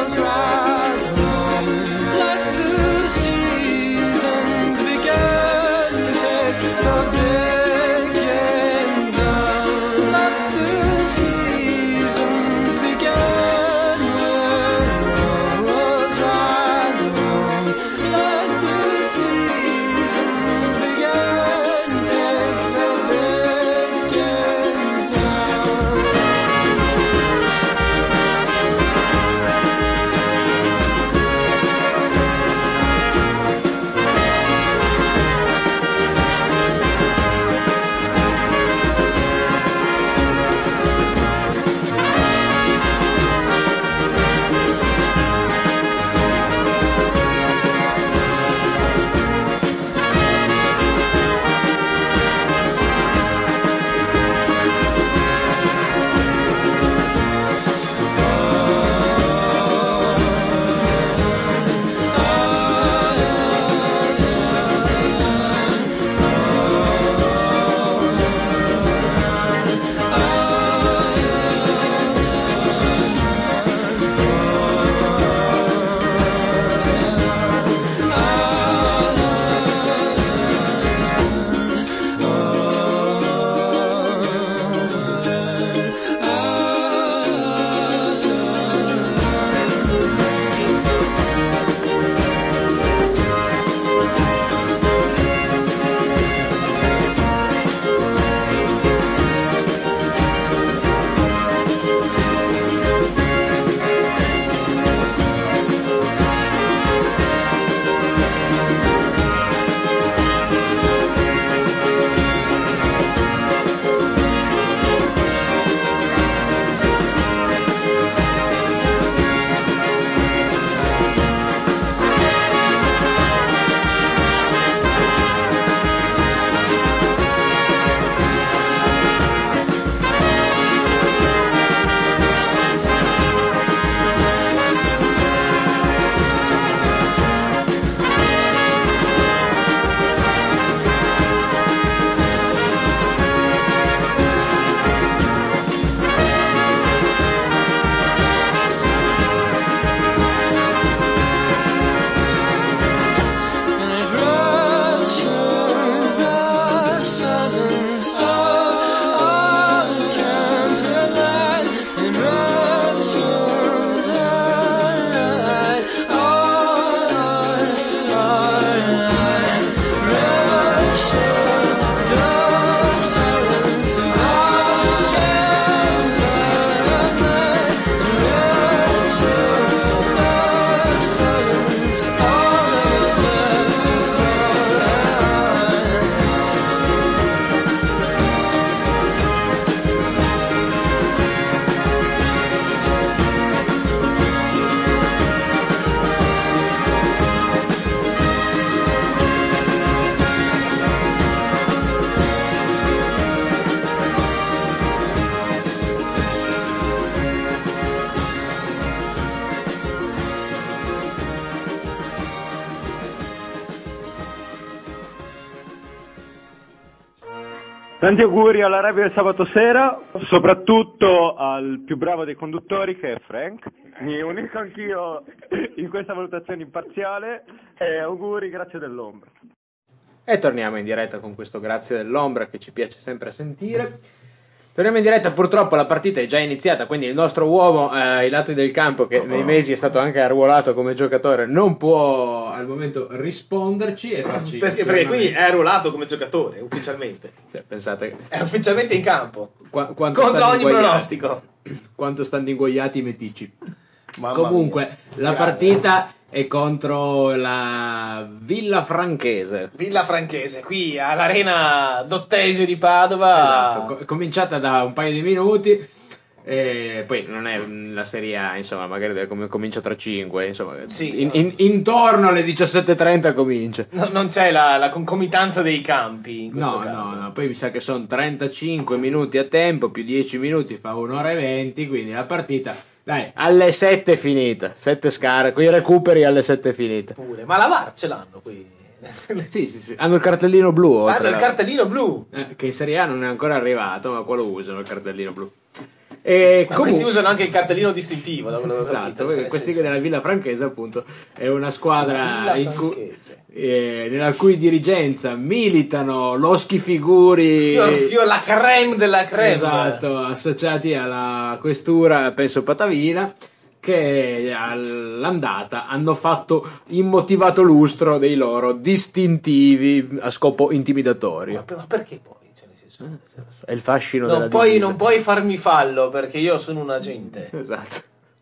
Tanti auguri alla rabbia del sabato sera, soprattutto al più bravo dei conduttori che è Frank. Mi unisco anch'io in questa valutazione imparziale e auguri, grazie dell'ombra.
E torniamo in diretta con questo grazie dell'ombra che ci piace sempre sentire. Torniamo in diretta, purtroppo la partita è già iniziata, quindi il nostro uomo eh, ai lati del campo, che nei mesi è stato anche arruolato come giocatore, non può al momento risponderci e farci...
Perché, perché qui è arruolato come giocatore, ufficialmente.
Cioè, pensate...
È ufficialmente in campo,
Qua,
contro ogni pronostico.
Quanto stanno ingoiati i meticci.
Mamma
Comunque,
mia.
la partita è contro la Villa Franchese.
Villa Franchese, qui all'Arena Dottesio di Padova.
Esatto, è cominciata da un paio di minuti. E poi non è la Serie A, insomma, magari come comincia tra cinque, insomma,
Sì,
in, in, intorno alle diciassette e trenta comincia.
No, non c'è la, la concomitanza dei campi in questo
No,
caso.
no, no, poi mi sa che sono trentacinque minuti a tempo, più dieci minuti fa un'ora e venti, quindi la partita, dai, alle sette è finita, sette scare, qui recuperi alle sette è finita.
Pure. Ma la V A R ce l'hanno qui.
Sì, sì, sì, hanno il cartellino blu. oltre
Hanno il
a-
cartellino blu.
eh, che in Serie A non è ancora arrivato, ma qua lo usano il cartellino blu. E
Ma
comunque-
questi usano anche il cartellino distintivo, da quello che ho
Esatto,
capito,
perché
cioè,
questi
nel senso-
della Villa Franchese appunto è una squadra
La Villa
in cui-
Franchese.
eh, nella cui dirigenza militano loschi figuri
Fior, fior, la creme della creme.
esatto, associati alla questura penso Patavina, che all'andata hanno fatto immotivato lustro dei loro distintivi a scopo intimidatorio.
Ma perché poi? Cioè, nel senso,
È il fascino
non,
della
puoi,
divisa.
non puoi farmi fallo perché io sono un agente.
Esatto.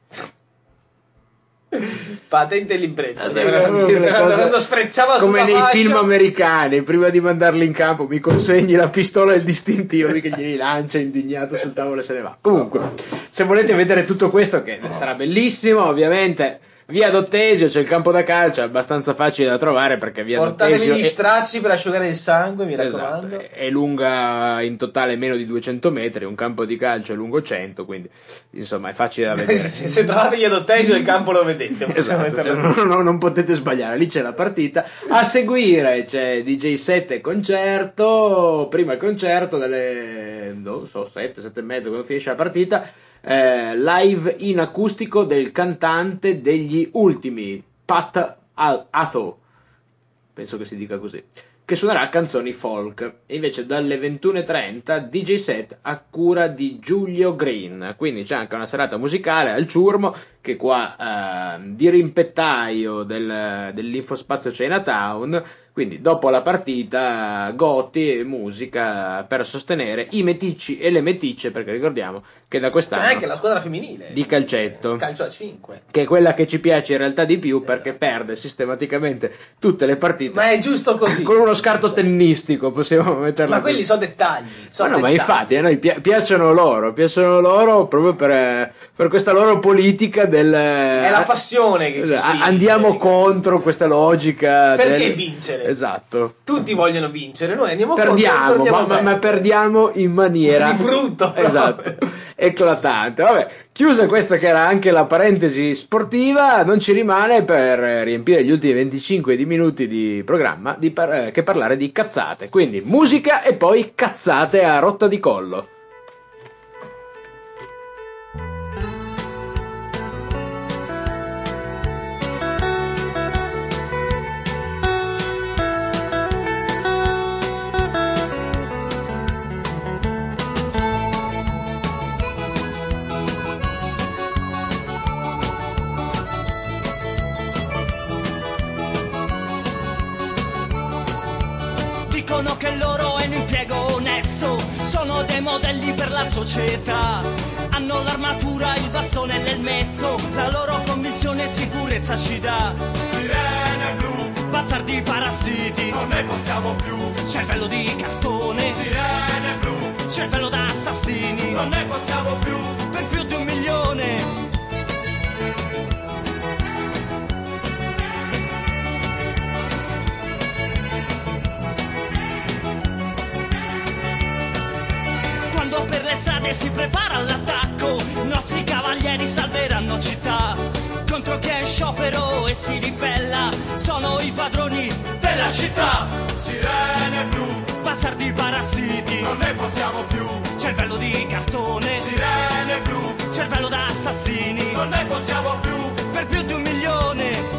Patente l'impresa.
Quelle cose-
Quando sfrecciava
come
sulla
nei
fascia-
film americani, prima di mandarli in campo mi consegni la pistola e il distintivo, lui che glieli lancia indignato sul tavolo e se ne va. Comunque, se volete vedere tutto questo, che sarà bellissimo, ovviamente via Dottesio c'è il campo da calcio, è abbastanza facile da trovare perché via
Portatevi
Dottesio
gli
è-
stracci per asciugare il sangue, mi
Esatto,
raccomando.
è lunga in totale meno di duecento metri, un campo di calcio è lungo cento, quindi insomma è facile da vedere.
se, se trovate gli Adottesio il campo lo vedete. possiamo
Esatto,
metterlo
cioè, non, non- non potete sbagliare, lì c'è la partita. A seguire c'è D J set e concerto. Prima il concerto dalle non so, sette, sette e mezza quando finisce la partita. eh, live in acustico del cantante degli ultimi, Pat Al- Atho, penso che si dica così, che suonerà canzoni folk. E invece dalle ventuno e trenta D J set a cura di Giulio Green, quindi c'è anche una serata musicale al Ciurmo, che qua eh, di rimpettaio del, dell'Infospazio Chinatown, quindi dopo la partita gotti e musica per sostenere i meticci e le meticce, perché ricordiamo che da
C'è
quest'anno
anche la squadra femminile
di calcetto,
calcio a cinque.
che è quella che ci piace in realtà di più, perché perde sistematicamente tutte le partite.
Ma è giusto così.
Con uno scarto tennistico possiamo metterla
Ma quelli
così.
sono dettagli.
Ma
sono
no, ma
dettagli.
infatti a noi pi- piacciono loro, piacciono loro proprio per, per questa loro politica del...
È la passione che ci
Esatto,
spinge.
andiamo contro questa logica
Perché
del-
vincere?
Esatto.
Tutti vogliono vincere, noi andiamo
Perdiamo,
contro,
ma,
perdiamo
ma- ma perdiamo in maniera
Di brutto, proprio.
esatto, eclatante. Vabbè, chiusa questa che era anche la parentesi sportiva, non ci rimane per riempire gli ultimi venticinque di minuti di programma di par- eh, che parlare di cazzate. Quindi musica e poi cazzate a rotta di collo.
Dicono che loro è un impiego onesto, sono dei modelli per la società. Hanno l'armatura, il bastone e l'elmetto, la loro convinzione e sicurezza ci dà. Sirene blu, bastardi parassiti, non ne possiamo più. Cervello di cartone, sirene blu, cervello da assassini, non ne possiamo più. Per più di un milione. Quando per le strade si prepara all'attacco, i nostri cavalieri salveranno città. Contro chi è in sciopero e si ribella, sono i padroni della città. Sirene blu,
bastardi parassiti, non ne possiamo più. Cervello di cartone, sirene blu, cervello da assassini, non ne possiamo più. Per più di un milione.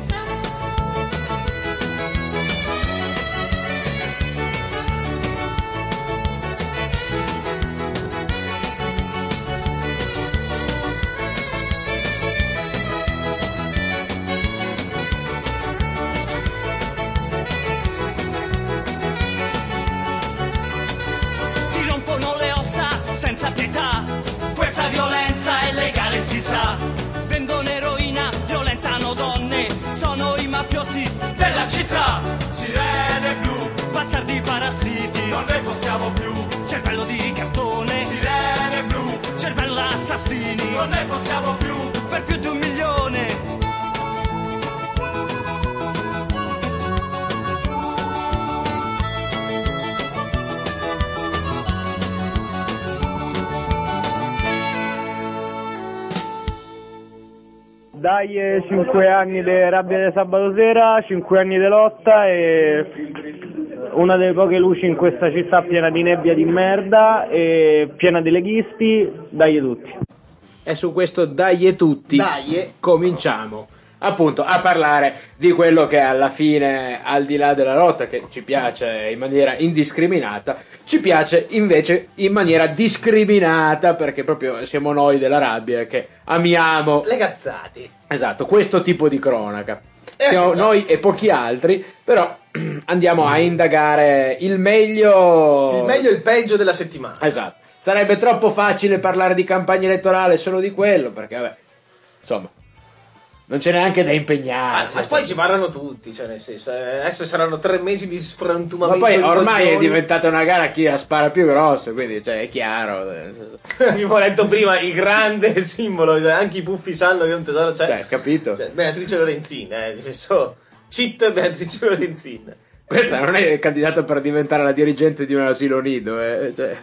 Senza pietà, questa violenza è legale, si sa. Vendono eroina, violentano donne, sono i mafiosi della città. Sirene blu, bastardi parassiti, non ne possiamo più. Cervello di cartone, sirene blu, cervello da assassini, non ne possiamo più. Per più di un milione.
Dai, cinque anni di rabbia di sabato sera, cinque anni di lotta e una delle poche luci in questa città piena di nebbia di merda e piena di leghisti. Dai tutti.
E su questo dai tutti
Dai.
cominciamo appunto a parlare di quello che alla fine, al di là della lotta, che ci piace in maniera indiscriminata, ci piace invece in maniera discriminata, perché proprio siamo noi della rabbia che amiamo
le cazzate.
Esatto, questo tipo di cronaca. Siamo noi e pochi altri, però andiamo a indagare il meglio
Il meglio e il peggio della settimana.
Esatto. Sarebbe troppo facile parlare di campagna elettorale solo di quello, perché vabbè, insomma, non c'è neanche da impegnarsi.
Ma poi ci parlano tutti, cioè nel senso, eh, adesso saranno tre mesi di sfrantumamento.
Ma poi
di
ormai è
coglioni.
diventata una gara chi la spara più grosso, quindi cioè, è chiaro. nel senso.
Abbiamo letto prima il grande simbolo, cioè, anche i puffi sanno che è un tesoro c'è.
Cioè, capito?
Cioè, Beatrice Lorenzin, eh, nel senso, cheat Beatrice Lorenzin.
Questa non è candidata per diventare la dirigente di un asilo nido, eh, cioè,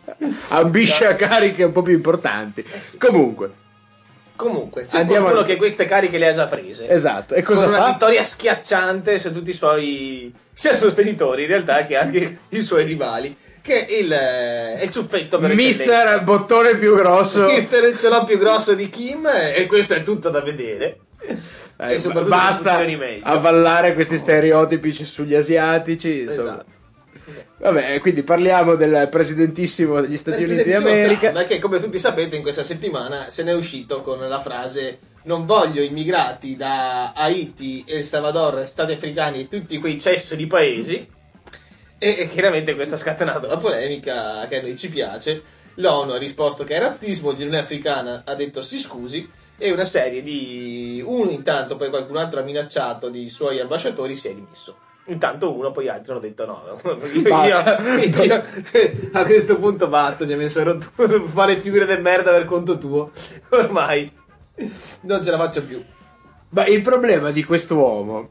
ambisce a cariche un po' più importanti. Comunque.
Comunque, c'è
Andiamo
qualcuno
a-
che queste cariche le ha già prese.
Esatto, e cosa
con una
fa?
vittoria schiacciante su tutti i suoi sia sostenitori in realtà che anche i suoi rivali, che è il, eh, è il ciuffetto per
Mister bottone più grosso.
Mister ce l'ho più grosso di Kim, e questo è tutto da vedere.
Eh,
e soprattutto
basta
funzioni meglio.
avvallare questi stereotipi sugli asiatici, insomma.
Esatto.
Vabbè, quindi parliamo del presidentissimo degli Stati
Del
Uniti
presidentissimo
d'America.
Trump, che come tutti sapete in questa settimana se n'è uscito con la frase: non voglio immigrati da Haiti, El Salvador, Stati africani e tutti quei cesso di paesi. E, e chiaramente questo ha scatenato la polemica che a noi ci piace. L'ONU ha risposto che è razzismo, l'Unione Africana ha detto si scusi, e una serie di... uno intanto, poi qualcun altro ha minacciato di suoi ambasciatori, si è dimesso. Intanto uno, poi altri hanno detto no, io,
Basta.
io- io- a questo punto basta, cioè mi sono rotto fare figure del merda per conto tuo, ormai non ce la faccio più.
Ma il problema di quest'uomo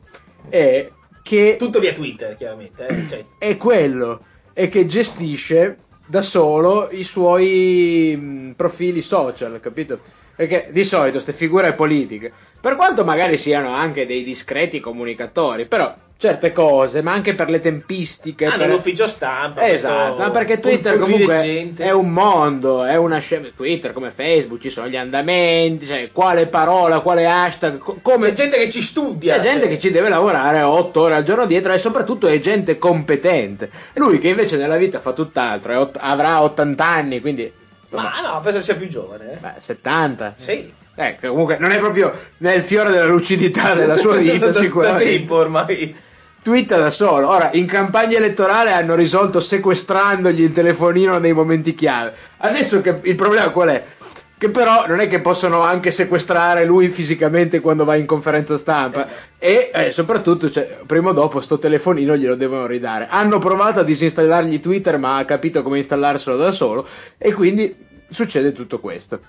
è che
tutto via Twitter, chiaramente, eh? Cioè,
è quello, è che gestisce da solo i suoi mh, profili social, capito? Perché di solito queste figure politiche, per quanto magari siano anche dei discreti comunicatori, però certe cose, ma anche per le tempistiche,
hanno
per...
l'ufficio stampa,
Esatto,
questo
ma perché Twitter
pur- pur
comunque
dileggente.
è un mondo, è una scema. Twitter come Facebook ci sono gli andamenti, cioè quale parola, quale hashtag, co- come
C'è gente che ci studia,
c'è gente
cioè.
che ci deve lavorare otto ore al giorno dietro, e soprattutto è gente competente. Lui che invece nella vita fa tutt'altro, è ott- avrà ottanta anni, quindi
Ma no, penso sia più giovane, eh.
beh, settanta.
Sì.
Eh, comunque non è proprio nel fiore della lucidità della sua vita,
Da- da
sicuramente.
tempo ormai.
Twitter da solo. Ora, in campagna elettorale hanno risolto sequestrandogli il telefonino nei momenti chiave. Adesso che il problema qual è? Che però non è che possono anche sequestrare lui fisicamente quando va in conferenza stampa. E eh, soprattutto, cioè, prima o dopo sto telefonino glielo devono ridare. Hanno provato a disinstallargli Twitter, ma ha capito come installarselo da solo, e quindi succede tutto questo.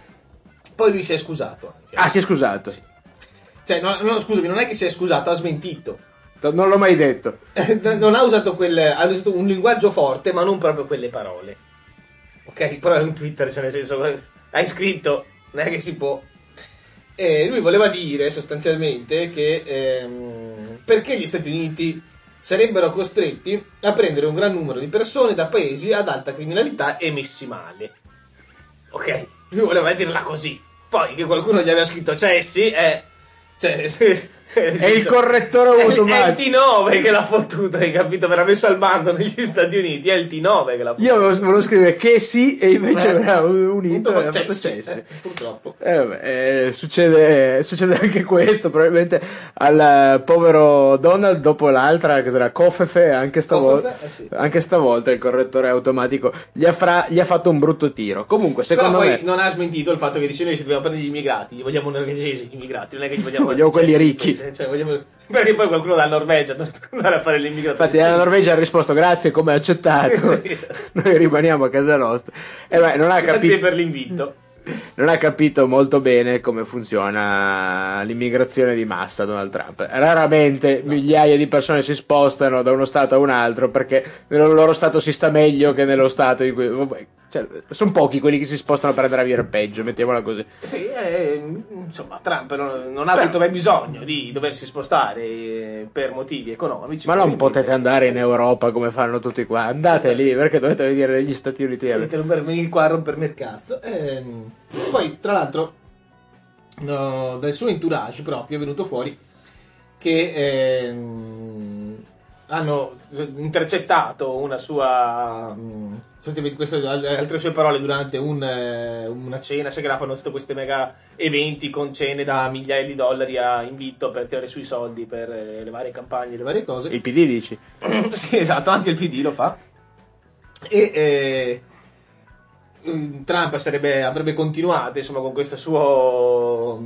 Poi lui si è scusato anche.
Ah, si è scusato.
Cioè, no, no, scusami, non è che si è scusato, ha smentito.
Non l'ho mai detto.
Non ha usato quel. Ha usato un linguaggio forte, ma non proprio quelle parole. Ok, però è un Twitter, cioè nel senso, hai scritto, non è che si può. E lui voleva dire sostanzialmente che ehm, perché gli Stati Uniti sarebbero costretti a prendere un gran numero di persone da paesi ad alta criminalità e messi male. Ok, lui voleva dirla così. Poi che qualcuno gli aveva scritto cessi è... Cioè,
è il correttore automatico.
È il T nove che l'ha fottuta, hai capito? Me l'ha messo al bando negli Stati Uniti. È il T nove che l'ha fottuta.
Io volevo, volevo scrivere che sì, e invece aveva unito e
cessi,
fatto cessi.
Eh, purtroppo.
Eh, vabbè, eh, succede, succede anche questo. Probabilmente al povero Donald, dopo l'altra, che sarà Cofefe, anche stavolta,
Cofefe, eh sì.
anche stavolta il correttore automatico gli ha, fra, gli ha fatto un brutto tiro. Comunque, secondo
Però poi
me.
non ha smentito il fatto che dice noi se dobbiamo prendere gli immigrati, gli vogliamo norvegesi gli immigrati, non è che gli vogliamo,
Vogliamo quelli
cessi,
ricchi.
Cioè, vogliamo... Perché poi qualcuno dalla Norvegia deve andare a fare l'immigrato.
Infatti la Norvegia ha risposto grazie, come accettato. Noi rimaniamo a casa nostra. E beh, non ha
Grazie
capito.
per l'invito.
Non ha capito molto bene come funziona l'immigrazione di massa Donald Trump. Raramente no. migliaia di persone si spostano da uno stato a un altro perché nel loro stato si sta meglio che nello stato in cui... Cioè, sono pochi quelli che si spostano per andare a vivere peggio, mettiamola così.
Sì, eh, insomma, Trump non, non ha avuto mai bisogno di doversi spostare per motivi economici.
Ma non potete andare in Europa come fanno tutti qua. Andate lì, perché dovete venire negli Stati Uniti.
Dovete venire qua a rompermi il cazzo. Eh, poi, tra l'altro, no, dal suo entourage proprio è venuto fuori che eh, hanno intercettato una sua... Queste, altre sue parole durante un, una cena, sai che la fanno tutte queste mega eventi con cene da migliaia di dollari a invito per tirare sui soldi per le varie campagne, le varie cose.
Il P D dici?
Sì, esatto, anche il P D lo fa. E eh, Trump sarebbe, avrebbe continuato insomma con questo suo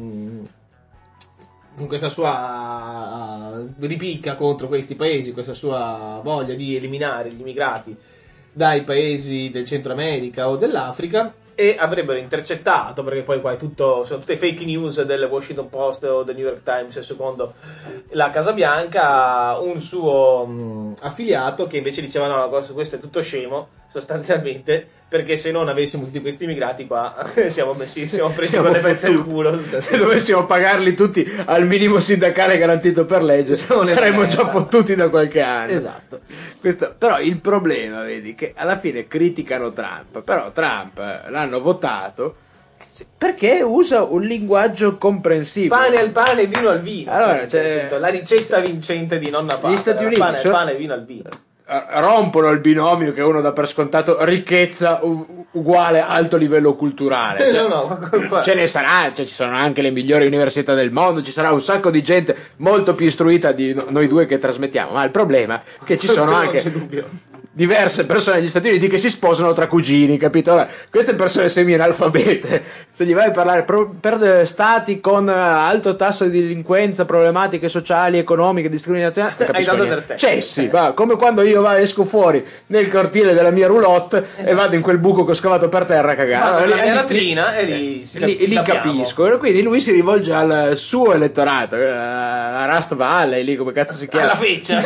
con questa sua ripicca contro questi paesi, questa sua voglia di eliminare gli immigrati dai paesi del Centro America o dell'Africa, e avrebbero intercettato, perché poi qua è tutto, sono tutte fake news del Washington Post o del New York Times secondo la Casa Bianca, un suo mh, affiliato che invece diceva no, questo è tutto scemo sostanzialmente, perché se non avessimo tutti questi immigrati qua siamo messi siamo presi
siamo
con le fette al culo.
Se dovessimo pagarli tutti al minimo sindacale garantito per legge saremmo già fottuti da qualche anno.
Esatto.
Questo, però il problema, vedi, che alla fine criticano Trump, però Trump l'hanno votato perché usa un linguaggio comprensibile.
Pane al pane, vino al vino.
Allora, cioè,
la ricetta vincente di nonna Papa.
Gli Stati Uniti
pane al
sono...
pane, vino al vino.
rompono il binomio che uno dà per scontato ricchezza u- uguale alto livello culturale. Cioè,
no, no,
ce ne sarà, cioè, ci sono anche le migliori università del mondo, ci sarà un sacco di gente molto più istruita di no- noi due che trasmettiamo, ma il problema è che ci sono anche diverse persone negli Stati Uniti che si sposano tra cugini, capito? Allora, queste persone semi-analfabete, se gli vai a parlare pro- per stati con alto tasso di delinquenza, problematiche sociali, economiche, discriminazione, non capisco niente. Cessi, va, come quando io va, esco fuori nel cortile della mia roulotte, esatto, e vado in quel buco che ho scavato per terra a cagare.
Allora, la mia latrina e lì,
lì, lì, lì capisco. E quindi lui si rivolge al suo elettorato, a Rust Valley, lì come cazzo si chiama?
Alla feccia.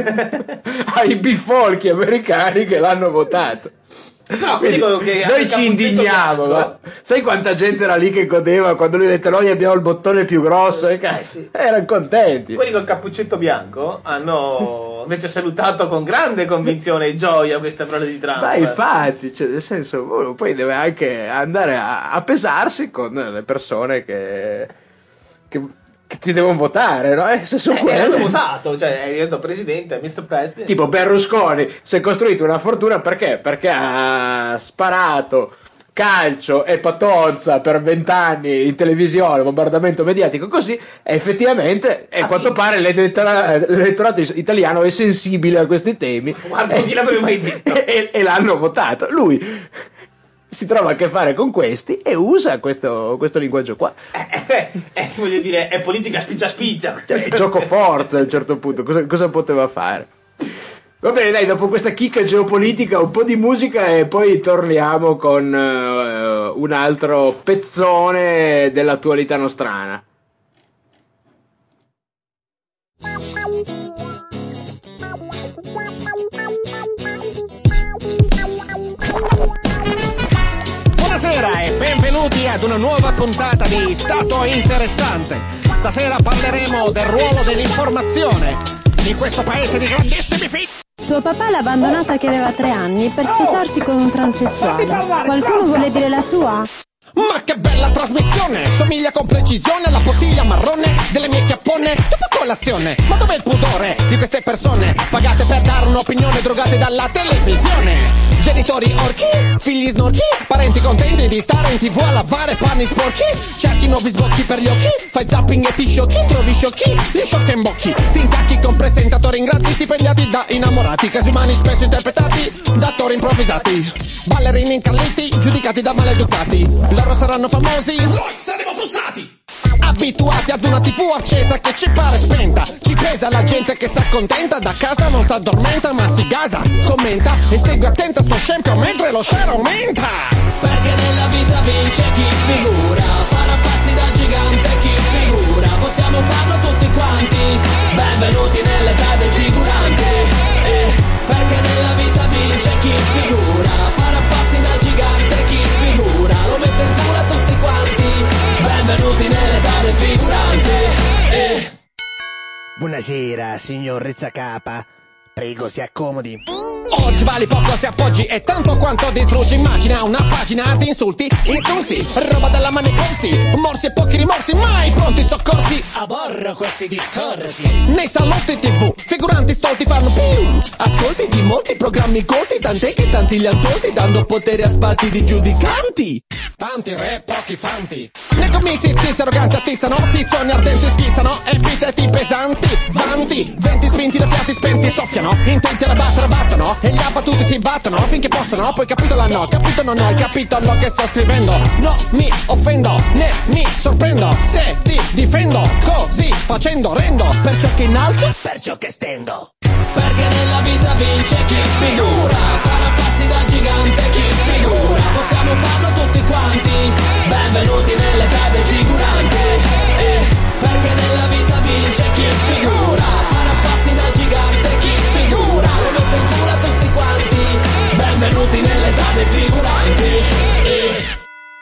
Ai bifolchi americani che l'hanno votato.
No, dico che
noi ci indigniamo, ma sai quanta gente era lì che godeva quando lui ha detto noi abbiamo il bottone più grosso, e cazzo, eh, sì, erano contenti.
Quelli col cappuccetto bianco hanno invece salutato con grande convinzione e gioia queste parole di Trump.
Ma infatti, cioè, nel senso, uno poi deve anche andare a, a pesarsi con le persone che, che che ti devono votare, no? Eh, se sono
eh,
quelle.
hanno votato, cioè è diventato presidente, mister President.
Tipo Berlusconi si è costruito una fortuna perché? Perché ha sparato calcio e patonza per vent'anni in televisione, bombardamento mediatico così, e effettivamente a quanto pare l'elettorato, l'elettorato italiano è sensibile a questi temi.
Guarda, non chi l'avrebbe mai detto.
E, e, e l'hanno votato. Lui si trova a che fare con questi e usa questo, questo linguaggio qua.
Eh, eh, eh, voglio dire, è politica spiccia spiccia.
Cioè, gioco forza a un certo punto, cosa, cosa poteva fare? Va bene, dai, dopo questa chicca geopolitica un po' di musica e poi torniamo con uh, un altro pezzone dell'attualità nostrana.
Buonasera e benvenuti ad una nuova puntata di Stato Interessante. Stasera parleremo del ruolo dell'informazione in questo paese di grandissimi figli.
Suo papà l'ha abbandonata che aveva tre anni per sposarsi con un transessuale. Qualcuno vuole dire la sua?
Ma che bella trasmissione! Somiglia con precisione alla bottiglia marrone delle mie chiappone. Dopo colazione, ma dov'è il pudore di queste persone pagate per dare un'opinione, drogate dalla televisione? Genitori orchi, figli snorchi, parenti contenti di stare in tv a lavare panni sporchi. Cerchi nuovi sbocchi per gli occhi, fai zapping e ti sciocchi, trovi sciocchi, gli sciocchi in bocchi. Ti incacchi con presentatori ingrati, stipendiati da innamorati, casi umani spesso interpretati da attori improvvisati. Ballerini incalliti, giudicati da maleducati. Loro saranno famosi, noi saremo frustrati. Abituati ad una tv accesa che ci pare spenta. Ci pesa la gente che s'accontenta, da casa non s'addormenta ma si gasa. Commenta e segue attenta sto scempio mentre lo share aumenta. Perché nella vita vince chi figura, farà passi da gigante chi figura. Possiamo farlo tutti quanti, benvenuti nell'età del figurante. eh, Perché nella vita vince chi figura, farà passi da gigante chi figura. Lo mette in culo a tutti quanti, benvenuti nell'età del figurante. eh.
Buonasera, signor Rizzacapa. Prego, si accomodi.
Oggi vali poco se appoggi e tanto quanto distruggi. Immagina una pagina di insulti, insulsi, roba dalla mano ai polsi, morsi e pochi rimorsi, mai pronti soccorsi. Aborro questi discorsi. Nei salotti tv, figuranti stolti fanno più ascolti di molti programmi colti, tant'è che tanti li han tolti, dando potere a spalti di giudicanti. Tanti re, pochi fanti. Nei comizi tizi arroganti attizzano, tizzoni ardenti schizzano, epiteti pesanti, vanti, venti spinti da fiati spenti soffiano, intenti a battere battono, e gli abbattuti si battono finché possono, poi capito l'hanno, capito non ho, hai capito lo che sto scrivendo. No mi offendo, né mi sorprendo, se ti difendo, così facendo rendo, per ciò che innalzo, per ciò che stendo. Perché nella vita vince chi figura, farà passi da gigante chi figura. Possiamo farlo tutti quanti, benvenuti nell'età del figurante. eh, Perché nella vita vince chi figura, farà passi da gigante chi figura. Lo mette in culo a tutti quanti, benvenuti nell'età del figurante. eh.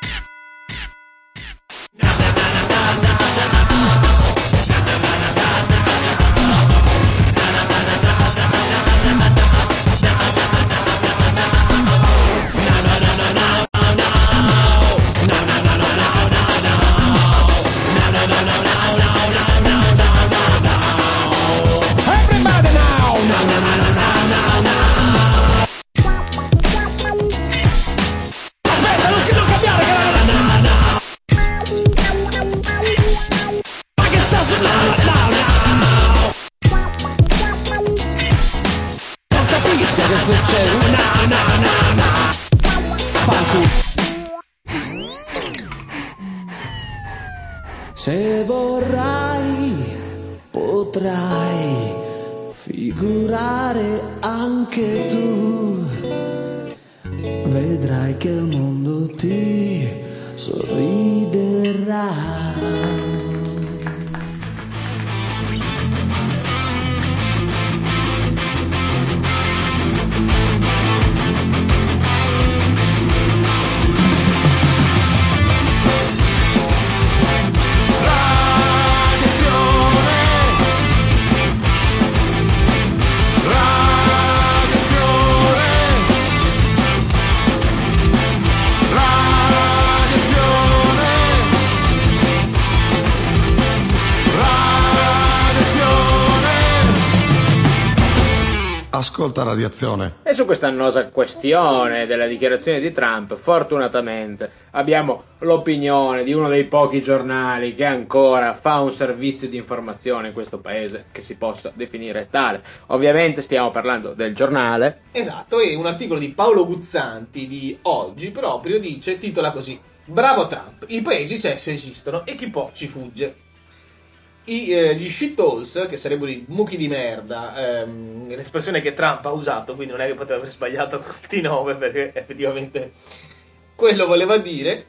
Se vorrai, potrai figurare anche tu. Vedrai che il mondo ti sorriderà.
Ascolta Radiazione.
E su questa annosa questione della dichiarazione di Trump, fortunatamente abbiamo l'opinione di uno dei pochi giornali che ancora fa un servizio di informazione in questo paese che si possa definire tale. Ovviamente stiamo parlando del Giornale.
Esatto, e un articolo di Paolo Guzzanti di oggi proprio dice, titola così: bravo Trump, i paesi cesso esistono e chi può ci fugge. I, eh, gli shitholes, che sarebbero i mucchi di merda, ehm, l'espressione che Trump ha usato, quindi non è che poteva aver sbagliato tutti nove, perché effettivamente quello voleva dire,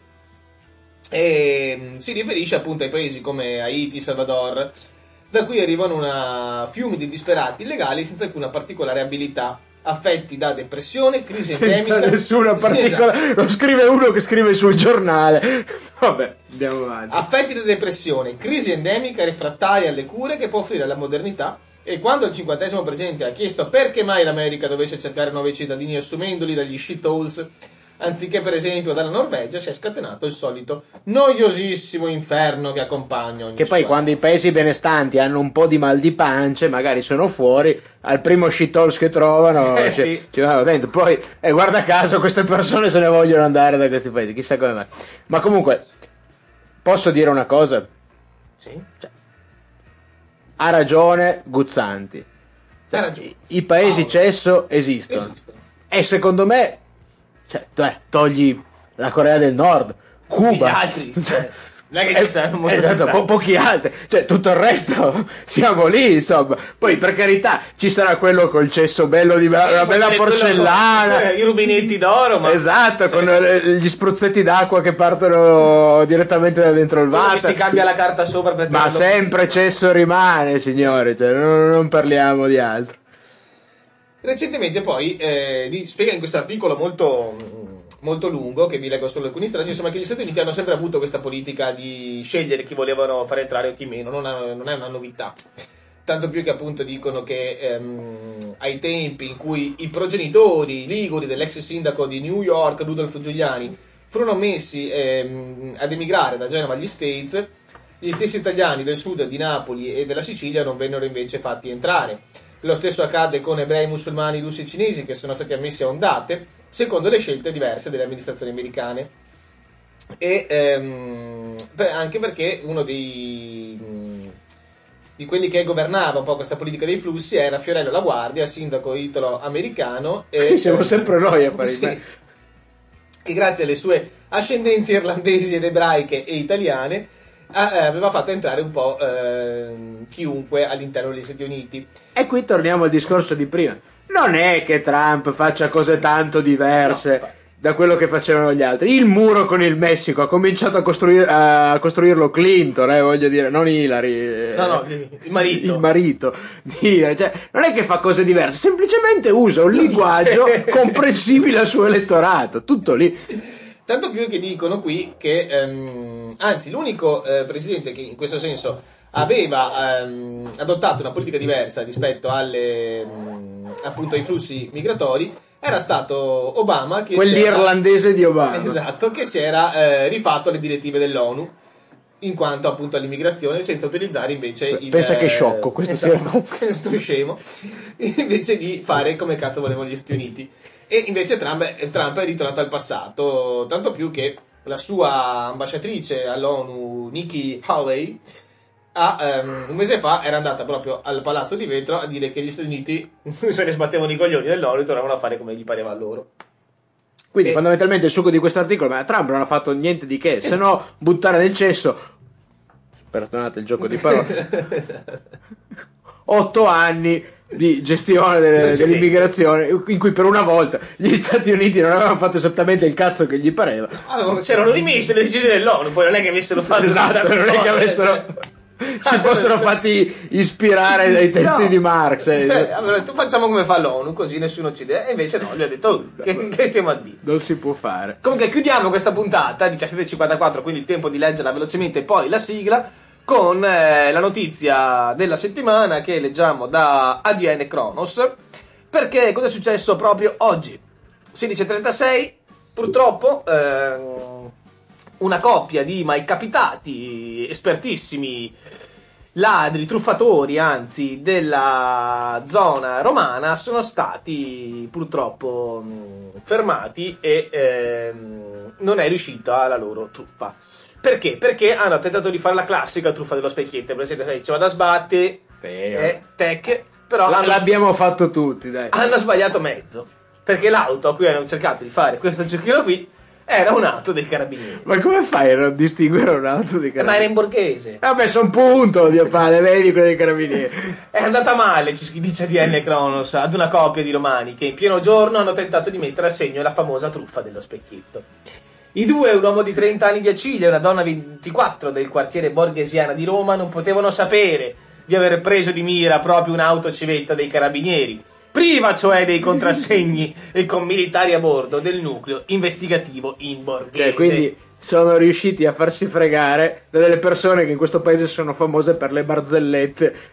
e si riferisce appunto ai paesi come Haiti, Salvador, da cui arrivano una fiumi di disperati illegali senza alcuna particolare abilità, affetti da depressione, crisi endemica.
Senza nessuna particolare. Sì, esatto. Lo scrive uno che scrive sul giornale. Vabbè, andiamo avanti.
Affetti da depressione, crisi endemica refrattaria alle cure che può offrire la modernità E quando il cinquantesimo presidente ha chiesto perché mai l'America dovesse cercare nuovi cittadini assumendoli dagli shitholes anziché per esempio dalla Norvegia, si è scatenato il solito noiosissimo inferno che accompagna ogni
Che poi
sua-
quando i paesi benestanti hanno un po' di mal di pancia, magari sono fuori, al primo shitholes che trovano
Eh,
ci,
sì.
ci vanno dentro. Poi, eh, guarda caso, queste persone se ne vogliono andare da questi paesi, chissà come mai. Ma comunque, posso dire una cosa?
Sì.
Cioè, ha ragione Guzzanti.
Ha ragione.
I paesi cesso esistono.
Esistono.
E secondo me, cioè, beh, togli la Corea del Nord, Cuba.
Gli altri, cioè, non è che ci
Eh,
saranno molti
esatto, po- pochi altri, cioè tutto il resto siamo lì, insomma. Poi per carità ci sarà quello col cesso bello di be- una bella
quello-
porcellana,
eh, i rubinetti d'oro, ma
esatto, con eh, gli spruzzetti d'acqua che partono direttamente da dentro il
quello che
water.
si cambia la carta sopra per
Ma
tenerlo-
sempre cesso rimane, signore, cioè, non, non parliamo di altro.
Recentemente poi eh, di- spiega in questo articolo molto, molto lungo, che vi leggo solo alcuni strati, insomma, che gli Stati Uniti hanno sempre avuto questa politica di scegliere chi volevano fare entrare o chi meno, non, ha- non è una novità. Tanto più che appunto dicono che ehm, ai tempi in cui i progenitori liguri dell'ex sindaco di New York, Rudolph Giuliani, furono messi ehm, ad emigrare da Genova agli States, gli stessi italiani del sud, di Napoli e della Sicilia non vennero invece fatti entrare. Lo stesso accadde con ebrei, musulmani, russi e cinesi che sono stati ammessi a ondate, secondo le scelte diverse delle amministrazioni americane. E ehm, per- anche perché uno dei, mh, di quelli che governava un po' questa politica dei flussi era Fiorello La Guardia, sindaco italo-americano. E,
Siamo sempre noi a fare i
sì,
me-
che grazie alle sue ascendenze irlandesi ed ebraiche e italiane ha- eh, aveva fatto entrare un po' ehm, chiunque all'interno degli Stati Uniti.
E qui torniamo al discorso di prima. Non è che Trump faccia cose tanto diverse da quello che facevano gli altri. Il muro con il Messico ha cominciato a, costruir- a costruirlo Clinton, eh, voglio dire, non Hillary. eh,
No, no, il marito.
Il marito. di- Cioè, non è che fa cose diverse, semplicemente usa un linguaggio comprensibile al suo elettorato. Tutto lì.
Tanto più che dicono qui che, ehm, anzi, l'unico eh, presidente che in questo senso aveva ehm, adottato una politica diversa rispetto alle, mh, appunto ai flussi migratori era stato Obama, che si era-
Quell'irlandese di Obama.
esatto, che si era eh, rifatto alle direttive dell'ONU in quanto appunto all'immigrazione, senza utilizzare invece il
Pensa che sciocco, questo
esatto, questo scemo, invece di fare come cazzo volevano gli Stati Uniti. E invece Trump, Trump è ritornato al passato, tanto più che la sua ambasciatrice all'ONU, Nikki Haley, ha, ehm, un mese fa era andata proprio al Palazzo di Vetro a dire che gli Stati Uniti se ne sbattevano i coglioni dell'ONU e tornavano a fare come gli pareva a loro.
Quindi fondamentalmente il succo di questo articolo, ma Trump non ha fatto niente di che, se no buttare nel cesso, perdonate il gioco di parole, otto anni di gestione delle- dell'immigrazione in cui per una volta gli Stati Uniti non avevano fatto esattamente il cazzo che gli pareva.
Allora, c'erano rimesse le decisioni dell'ONU, poi non è che avessero fatto
Esatto, non è che avessero si fossero fatti ispirare dai testi
No.
di Marx. eh.
Cioè, allora, tu facciamo come fa l'ONU, così nessuno ci deve. E invece no, lui ha detto, oh, che, che stiamo a dire?
Non si può fare.
Comunque chiudiamo questa puntata, diciassette e cinquantaquattro, quindi il tempo di leggerla velocemente e poi la sigla, con eh, la notizia della settimana che leggiamo da A D N Kronos. Perché cosa è successo proprio oggi? sedici e trentasei, purtroppo ehm, una coppia di malcapitati, espertissimi ladri, truffatori, anzi, della zona romana sono stati purtroppo mh, fermati e ehm, non è riuscita la loro truffa. Perché? Perché hanno tentato di fare la classica truffa dello specchietto, per esempio, sai, ci vado a sbatte, eh, tech, però
L-
hanno,
l'abbiamo fatto tutti, dai.
hanno sbagliato mezzo, perché l'auto a cui hanno cercato di fare questo giochino qui era un'auto dei carabinieri.
Ma come fai a non distinguere un'auto di
Ma era
carabinieri?
in borghese.
Ha messo un punto, Dio padre, vedi quello dei carabinieri.
È andata male, ci dice A D N Kronos, ad una coppia di romani che in pieno giorno hanno tentato di mettere a segno la famosa truffa dello specchietto. I due, un uomo di trenta anni di Acilia e una donna di ventiquattro del quartiere Borghesiana di Roma, non potevano sapere di aver preso di mira proprio un'auto civetta dei carabinieri, priva cioè dei contrassegni e con militari a bordo del nucleo investigativo in Borghese.
Cioè, quindi sono riusciti a farsi fregare da delle persone che in questo paese sono famose per le barzellette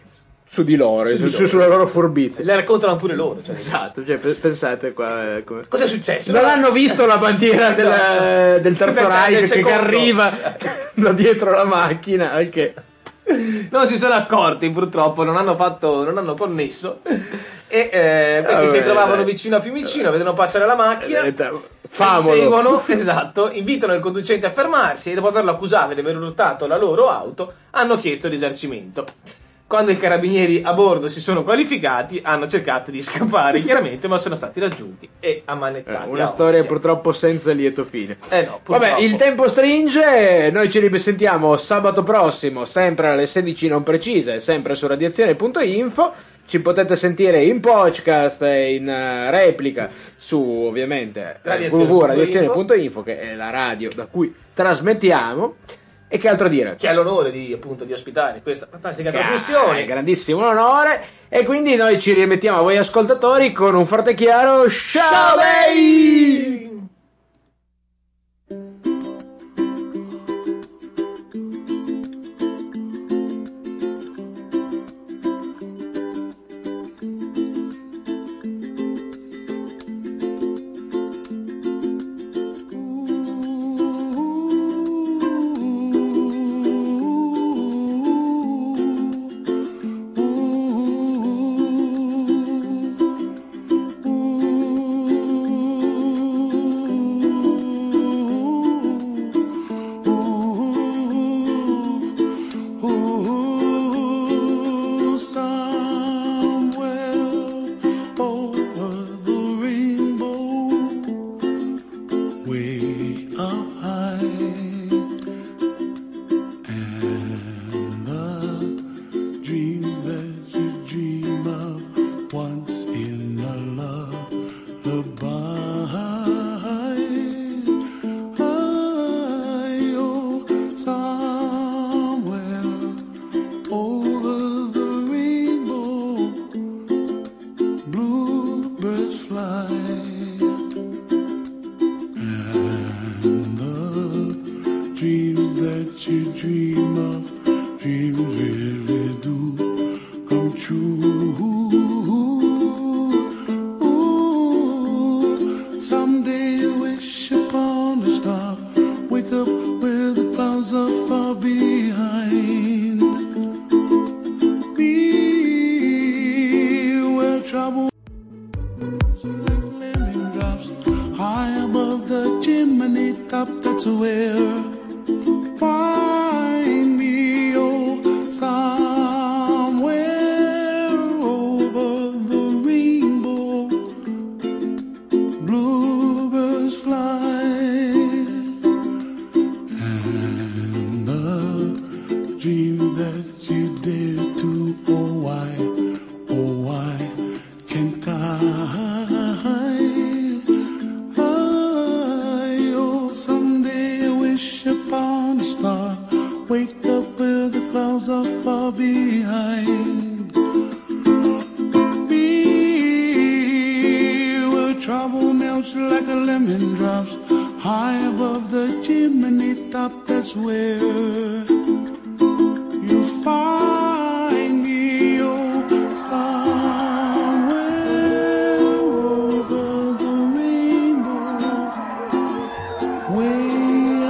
su di loro,
Su
su,
di
su-
loro.
sulla loro furbizia.
Le raccontano pure loro. Cioè,
Esatto, cioè, pe- pensate qua. eh, come-
Cosa è successo?
Non hanno visto la bandiera del,
Esatto.
del terzo
Del- del
Reich che, che
secondo.
arriva da dietro la macchina, al che
Non si sono accorti, purtroppo, non hanno fatto, non hanno connesso. E eh, questi
Vabbè,
si trovavano
dai.
vicino a Fiumicino, vedono passare la macchina,
Eh, famolo.
seguono, esatto, invitano il conducente a fermarsi e dopo averlo accusato di aver urtato la loro auto, hanno chiesto risarcimento. Quando i carabinieri a bordo si sono qualificati, hanno cercato di scappare, chiaramente, ma sono stati raggiunti e ammanettati.
una
a
storia
Ostia.
purtroppo senza lieto fine.
Eh no,
Vabbè,
purtroppo.
il tempo stringe, noi ci risentiamo sabato prossimo, sempre alle sedici non precise, sempre su radiazione punto info. Ci potete sentire in podcast e in eh, replica su ovviamente
Radiazione
w w w punto
punto
radiazione
info.
punto info, che è la radio da cui trasmettiamo. E che altro dire?
Che ha l'onore di, appunto, di ospitare questa fantastica
Che è
trasmissione.
grandissimo onore. E quindi noi ci rimettiamo a voi ascoltatori con un forte e chiaro ciao bei!
Ooh, somewhere over the rainbow, way up high, and the dreams that you dream of once in a lullaby. Oh, somewhere over the rainbow, bluebirds fly, and the dreams that you dream of, dreams really do come true. Ooh, someday you wish upon a star, wake up where the clouds are far behind. Be where trouble lemon drops high above the chimney top. That's where find me, oh, somewhere over the rainbow, bluebirds fly, and the dream that you dare to, oh why, oh why can't I? I, oh, someday I wish upon a star, wake up where the clouds are far behind. Be where trouble melts like a lemon drops high above the chimney top. That's where